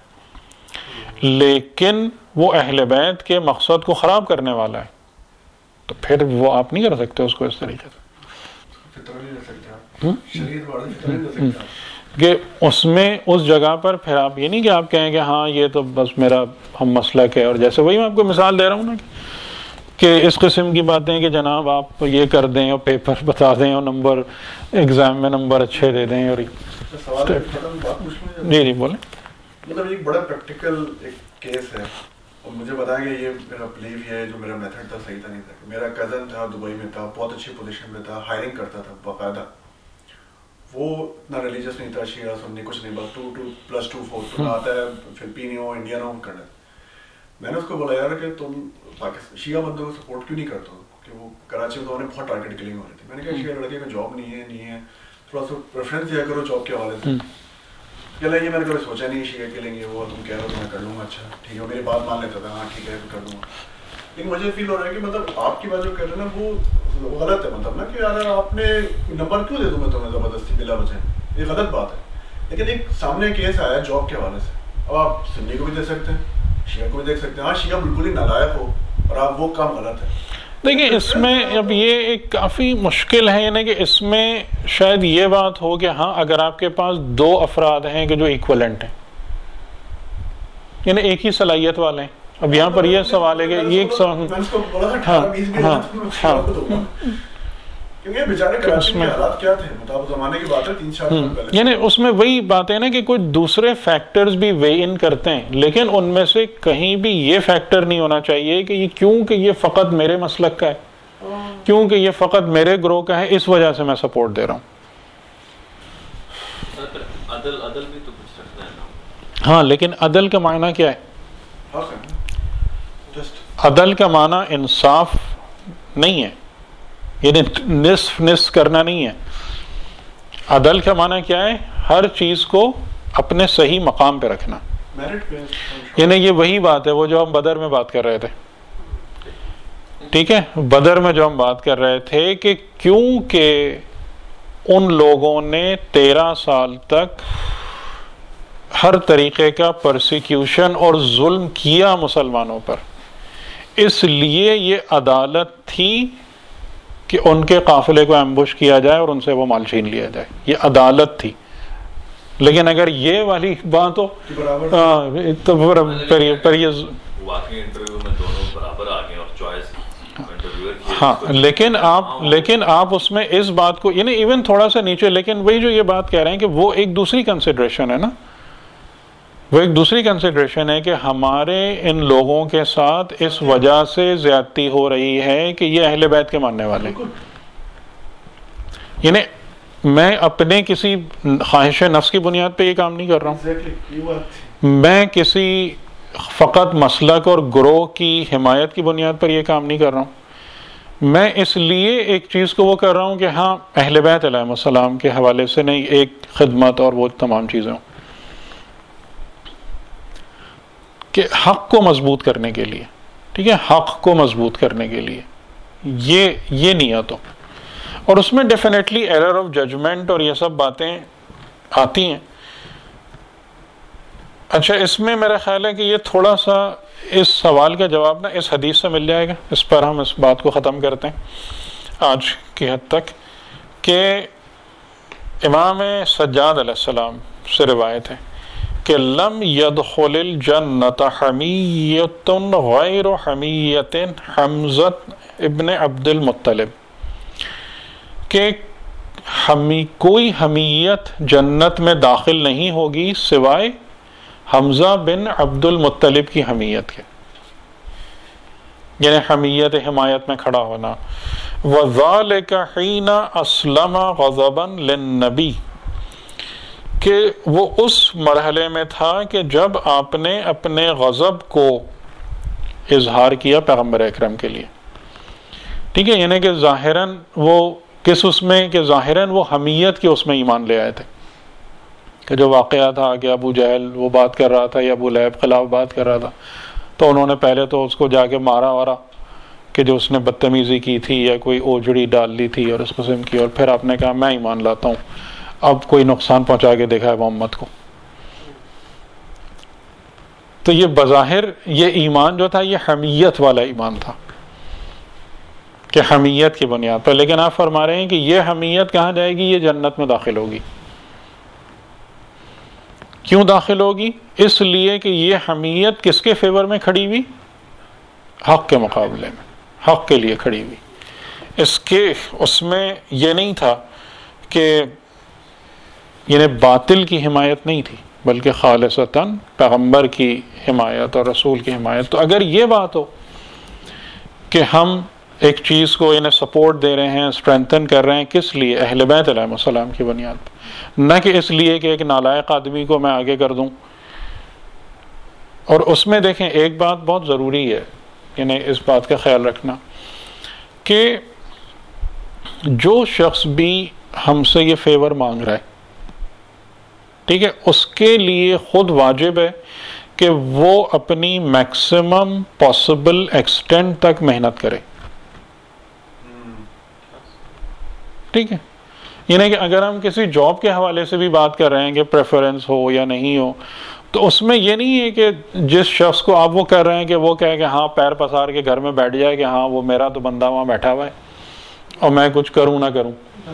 لیکن وہ اہل بیت کے مقصد کو خراب کرنے والا ہے، تو پھر وہ آپ نہیں کر سکتے اس کو اس طریقے سے، کہ اس میں اس جگہ پر پھر آپ یہ نہیں کہ آپ کہیں کہ ہاں یہ تو بس میرا ہم مسلک ہے، اور جیسے وہی میں آپ کو مثال دے رہا ہوں نا کہ اس قسم کی باتیں کہ جناب آپ یہ کر دیں اور پیپر بتا دیں اور نمبر ایگزام میں نمبر اچھے دے دیں. اور جی بولیں. مطلب ایک بڑا پریکٹیکل ایک کیس ہے اور مجھے بتایا کہ یہ میرا بلیو یہ ہے جو میرا میتھڈ تھا صحیح تھا نہیں تھا. میرا کزن تھا دبئی میں تھا، بہت اچھی پوزیشن میں تھا، ہائرنگ کرتا تھا باقاعدہ. وہ اتنا ریلیجیس نہیں تھا، شیعہ سنی کچھ نہیں، بس 2+2=4 آتا ہے، فلپینی ہو انڈین ہو کرنا. میں نے اس کو بولا یار کہ تم شیعہ بندوں کو سپورٹ کیوں نہیں کرتے ہو، کہ وہ کراچی میں تو انہیں بہت ٹارگیٹ کلنگ ہو رہی تھی. میں نے کہا شیعہ لڑکے کا جاب نہیں ہے، تھوڑا سا پریفرنس دیا کرو جاب کے حوالے سے. کہ یہ میں نے کبھی سوچا نہیں شیعہ کے لیں گے، وہ تم کہہ رہے ہو کہ میں کر لوں گا، اچھا ٹھیک ہے، میری بات مان لیتا تھا، ہاں ٹھیک ہے کر دوں گا. لیکن مجھے فیل ہو رہا ہے کہ مطلب آپ کی بات جو کر رہے ہیں نا وہ غلط ہے، مطلب نا کہ یار آپ نے نمبر کیوں دے دوں میں تمہیں زبردستی بلا وجہ، یہ غلط بات ہے. لیکن ایک سامنے کیس آیا جاب کے حوالے سے، اب آپ سنی کو بھی دیکھ سکتے ہیں، شیعہ کو بھی دیکھ سکتے ہیں. ہاں شیعہ بالکل ہی نالائق ہو اور آپ وہ کام غلط ہے. دیکھیں اس میں اب یہ ایک کافی مشکل ہے، یعنی کہ اس میں شاید یہ بات ہو کہ ہاں اگر آپ کے پاس 2 افراد ہیں کہ جو ایکولنٹ ہیں، یعنی ایک ہی صلاحیت والے ہیں. اب یہاں پر یہ سوال ہے کہ یہ ایک سوال یعنی اس میں وہی بات ہے نا کہ کوئی دوسرے فیکٹرز بھی وے ان کرتے ہیں، لیکن ان میں سے کہیں بھی یہ فیکٹر نہیں ہونا چاہیے کہ یہ کیونکہ یہ فقط میرے مسلک کا ہے، کیونکہ یہ فقط میرے گروہ کا ہے اس وجہ سے میں سپورٹ دے رہا ہوں. عدل بھی تو کچھ رکھنا ہے نا. ہاں لیکن عدل کا معنی کیا ہے؟ عدل کا معنی انصاف نہیں ہے، یعنی نصف کرنا نہیں ہے. عدل کا معنی کیا ہے؟ ہر چیز کو اپنے صحیح مقام پہ رکھنا. یعنی یہ وہی بات ہے وہ جو ہم بدر میں بات کر رہے تھے، ٹھیک ہے، بدر میں جو ہم بات کر رہے تھے کہ کیونکہ ان لوگوں نے 13 سال تک ہر طریقے کا پرسیکیوشن اور ظلم کیا مسلمانوں پر، اس لیے یہ عدالت تھی کہ ان کے قافلے کو ایمبوش کیا جائے اور ان سے وہ مال چھین لیا جائے، یہ عدالت تھی. لیکن اگر یہ والی بات ہو تو پھر یہ واقعی انٹرویو میں دونوں برابر آ گئے اور چوائس ہاں، لیکن آپ اس میں اس بات کو یعنی ایون تھوڑا سا نیچے، لیکن وہی جو یہ بات کہہ رہے ہیں کہ وہ ایک دوسری کنسیڈریشن ہے نا، وہ ایک دوسری کنسیڈریشن ہے کہ ہمارے ان لوگوں کے ساتھ اس وجہ سے زیادتی ہو رہی ہے کہ یہ اہل بیت کے ماننے والے، یعنی میں اپنے کسی خواہش نفس کی بنیاد پہ یہ کام نہیں کر رہا ہوں، میں کسی فقط مسلک اور گروہ کی حمایت کی بنیاد پر یہ کام نہیں کر رہا ہوں. میں اس لیے ایک چیز کو وہ کر رہا ہوں کہ ہاں اہل بیت علیہ السلام کے حوالے سے نہیں، ایک خدمت اور وہ تمام چیزیں ہوں کہ حق کو مضبوط کرنے کے لیے، ٹھیک ہے، حق کو مضبوط کرنے کے لیے یہ نیت ہو. اور اس میں ڈیفینیٹلی ایرر آف ججمنٹ اور یہ سب باتیں آتی ہیں. اچھا اس میں میرا خیال ہے کہ یہ تھوڑا سا اس سوال کا جواب نا اس حدیث سے مل جائے گا، اس پر ہم اس بات کو ختم کرتے ہیں آج کی حد تک، کہ امام سجاد علیہ السلام سے روایت ہے کہ لم يدخل الجنت حمیت غیر حمیت حمزہ ابن عبد المطلب، کہ کوئی حمیت جنت میں داخل نہیں ہوگی سوائے حمزہ بن عبد المطلب کی حمیت کے، یعنی حمیت حمایت میں کھڑا ہونا. وَذَلِكَ حِينَ أَسْلَمَ غَضَبًا لِلنَّبِي، کہ وہ اس مرحلے میں تھا کہ جب آپ نے اپنے غضب کو اظہار کیا پیغمبر اکرم کے لیے، ٹھیک ہے، یعنی کہ ظاہراً وہ کس اس میں کہ ظاہراً وہ حمیت کے اس میں ایمان لے آئے تھے، کہ جو واقعہ تھا کہ ابو جہل وہ بات کر رہا تھا یا ابو لہب خلاف بات کر رہا تھا، تو انہوں نے پہلے تو اس کو جا کے مارا وارا کہ جو اس نے بدتمیزی کی تھی یا کوئی اوجڑی ڈال لی تھی اور اس قسم کی، اور پھر آپ نے کہا میں ایمان لاتا ہوں، اب کوئی نقصان پہنچا کے دیکھا ہے محمد کو. تو یہ بظاہر یہ ایمان جو تھا یہ حمیت والا ایمان تھا کہ حمیت کی بنیاد پر، لیکن آپ فرما رہے ہیں کہ یہ حمیت کہاں جائے گی؟ یہ جنت میں داخل ہوگی. کیوں داخل ہوگی؟ اس لیے کہ یہ حمیت کس کے فیور میں کھڑی ہوئی؟ حق کے مقابلے میں، حق کے لیے کھڑی ہوئی. اس میں یہ نہیں تھا کہ یعنی باطل کی حمایت نہیں تھی، بلکہ خالصتاً پیغمبر کی حمایت اور رسول کی حمایت. تو اگر یہ بات ہو کہ ہم ایک چیز کو انہیں سپورٹ دے رہے ہیں، اسٹرینتھن کر رہے ہیں، کس لیے؟ اہل بیت علیہ السلام کی بنیاد پر، نہ کہ اس لیے کہ ایک نالائق آدمی کو میں آگے کر دوں. اور اس میں دیکھیں ایک بات بہت ضروری ہے، یعنی اس بات کا خیال رکھنا کہ جو شخص بھی ہم سے یہ فیور مانگ رہا ہے، ٹھیک ہے، اس کے لیے خود واجب ہے کہ وہ اپنی میکسیمم پاسبل ایکسٹینٹ تک محنت کرے. ٹھیک ہے، یعنی کہ اگر ہم کسی جاب کے حوالے سے بھی بات کر رہے ہیں کہ پریفرنس ہو یا نہیں ہو، تو اس میں یہ نہیں ہے کہ جس شخص کو آپ وہ کر رہے ہیں کہ وہ کہے کہ ہاں پیر پسار کے گھر میں بیٹھ جائے کہ ہاں وہ میرا تو بندہ وہاں بیٹھا ہوا ہے اور میں کچھ کروں نہ کروں.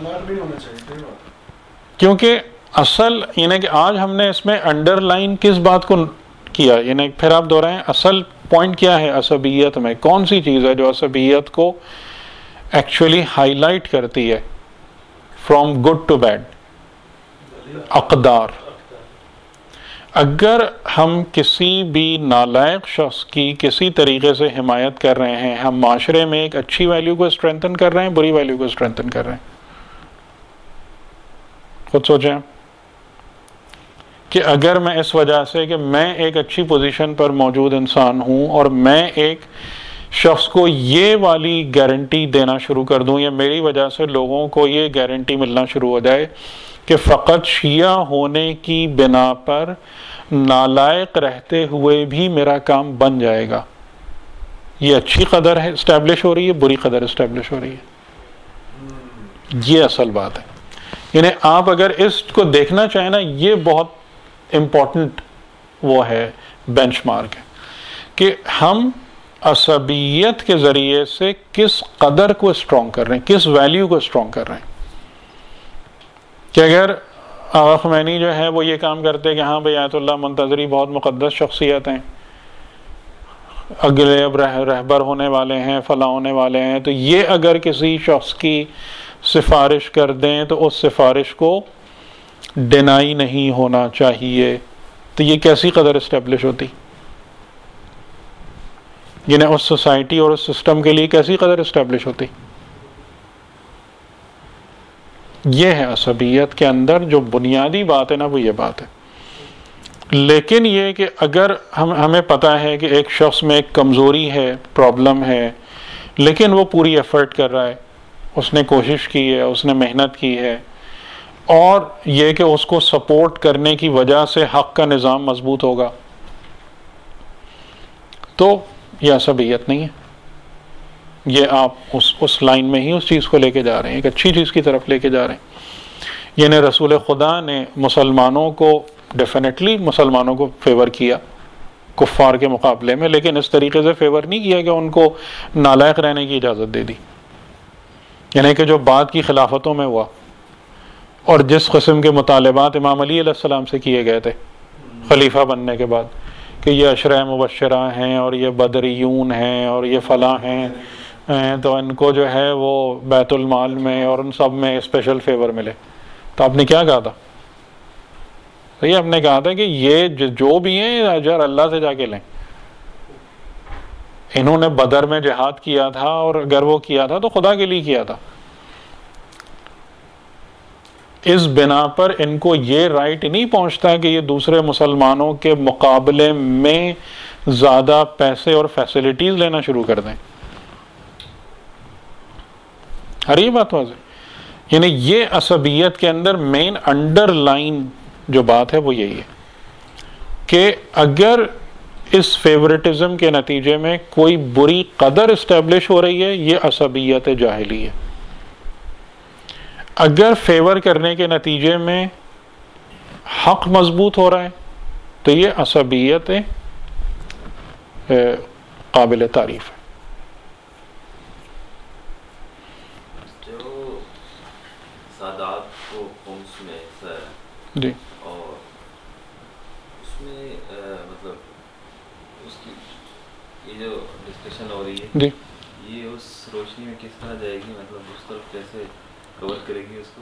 کیونکہ اصل یعنی کہ آج ہم نے اس میں انڈر لائن کس بات کو کیا، یعنی پھر آپ دہرائیں اصل پوائنٹ کیا ہے عصبیت میں؟ کون سی چیز ہے جو عصبیت کو ایکچولی ہائی لائٹ کرتی ہے فرام گڈ ٹو بیڈ؟ اقدار. اگر ہم کسی بھی نالائق شخص کی کسی طریقے سے حمایت کر رہے ہیں، ہم معاشرے میں ایک اچھی ویلیو کو اسٹرینتھن کر رہے ہیں، بری ویلیو کو اسٹرینتھن کر رہے ہیں. خود سوچیں کہ اگر میں اس وجہ سے کہ میں ایک اچھی پوزیشن پر موجود انسان ہوں اور میں ایک شخص کو یہ والی گارنٹی دینا شروع کر دوں، یا میری وجہ سے لوگوں کو یہ گارنٹی ملنا شروع ہو جائے کہ فقط شیعہ ہونے کی بنا پر نالائق رہتے ہوئے بھی میرا کام بن جائے گا، یہ اچھی قدر ہے اسٹیبلش ہو رہی ہے، بری قدر اسٹیبلش ہو رہی ہے. یہ اصل بات ہے. یعنی آپ اگر اس کو دیکھنا چاہیں نا، یہ بہت امپورٹنٹ وہ ہے بینچ مارک ہے کہ ہم عصبیت کے ذریعے سے کس قدر کو اسٹرانگ کر رہے ہیں، کس ویلیو کو اسٹرانگ کر رہے ہیں. کہ اگر آغا خمینی جو ہے وہ یہ کام کرتے کہ ہاں بھئی آیت اللہ منتظری بہت مقدس شخصیت ہیں، اگلے اب رہبر ہونے والے ہیں، فلاں ہونے والے ہیں، تو یہ اگر کسی شخص کی سفارش کر دیں تو اس سفارش کو ڈینائی نہیں ہونا چاہیے، تو یہ کیسی قدر اسٹیبلش ہوتی؟ یعنی اس سوسائٹی اور اس سسٹم کے لیے کیسی قدر اسٹیبلش ہوتی؟ یہ ہے عصبیت کے اندر جو بنیادی بات ہے نا، وہ یہ بات ہے. لیکن یہ کہ اگر ہمیں پتہ ہے کہ ایک شخص میں ایک کمزوری ہے، پرابلم ہے، لیکن وہ پوری ایفرٹ کر رہا ہے، اس نے کوشش کی ہے، اس نے محنت کی ہے، اور یہ کہ اس کو سپورٹ کرنے کی وجہ سے حق کا نظام مضبوط ہوگا، تو یہ عصبیت نہیں ہے. یہ آپ اس لائن میں ہی اس چیز کو لے کے جا رہے ہیں، ایک اچھی چیز کی طرف لے کے جا رہے ہیں. یعنی رسول خدا نے مسلمانوں کو ڈیفینیٹلی مسلمانوں کو فیور کیا کفار کے مقابلے میں، لیکن اس طریقے سے فیور نہیں کیا کہ ان کو نالائق رہنے کی اجازت دے دی. یعنی کہ جو بعد کی خلافتوں میں ہوا اور جس قسم کے مطالبات امام علی علیہ السلام سے کیے گئے تھے خلیفہ بننے کے بعد کہ یہ عشرہ مبشرہ ہیں اور یہ بدریون ہیں اور یہ فلاں ہیں، تو ان کو جو ہے وہ بیت المال میں اور ان سب میں اسپیشل فیور ملے. تو آپ نے کیا کہا تھا؟ صحیح، آپ نے کہا تھا کہ یہ جو بھی ہیں اجر اللہ سے جا کے لیں. انہوں نے بدر میں جہاد کیا تھا، اور اگر وہ کیا تھا تو خدا کے لیے کیا تھا. اس بنا پر ان کو یہ رائٹ نہیں پہنچتا کہ یہ دوسرے مسلمانوں کے مقابلے میں زیادہ پیسے اور فیسلٹیز لینا شروع کر دیں. ہر یہ بات واضح. یعنی یہ عصبیت کے اندر مین انڈر لائن جو بات ہے وہ یہی ہے کہ اگر اس فیورٹزم کے نتیجے میں کوئی بری قدر اسٹیبلش ہو رہی ہے، یہ عصبیت جاہلی ہے. اگر فیور کرنے کے نتیجے میں حق مضبوط ہو رہا ہے تو یہ عصبیت قابل تعریف ہے. جو سادات کو قومس میں حصہ ہے جی، اور اس میں مطلب اس کی یہ جو ڈسکشن ہو رہی ہے جی، یہ اس روشنی میں کس طرح جائے گی، مطلب اس طرف کیسے کور کرے گی اس کو؟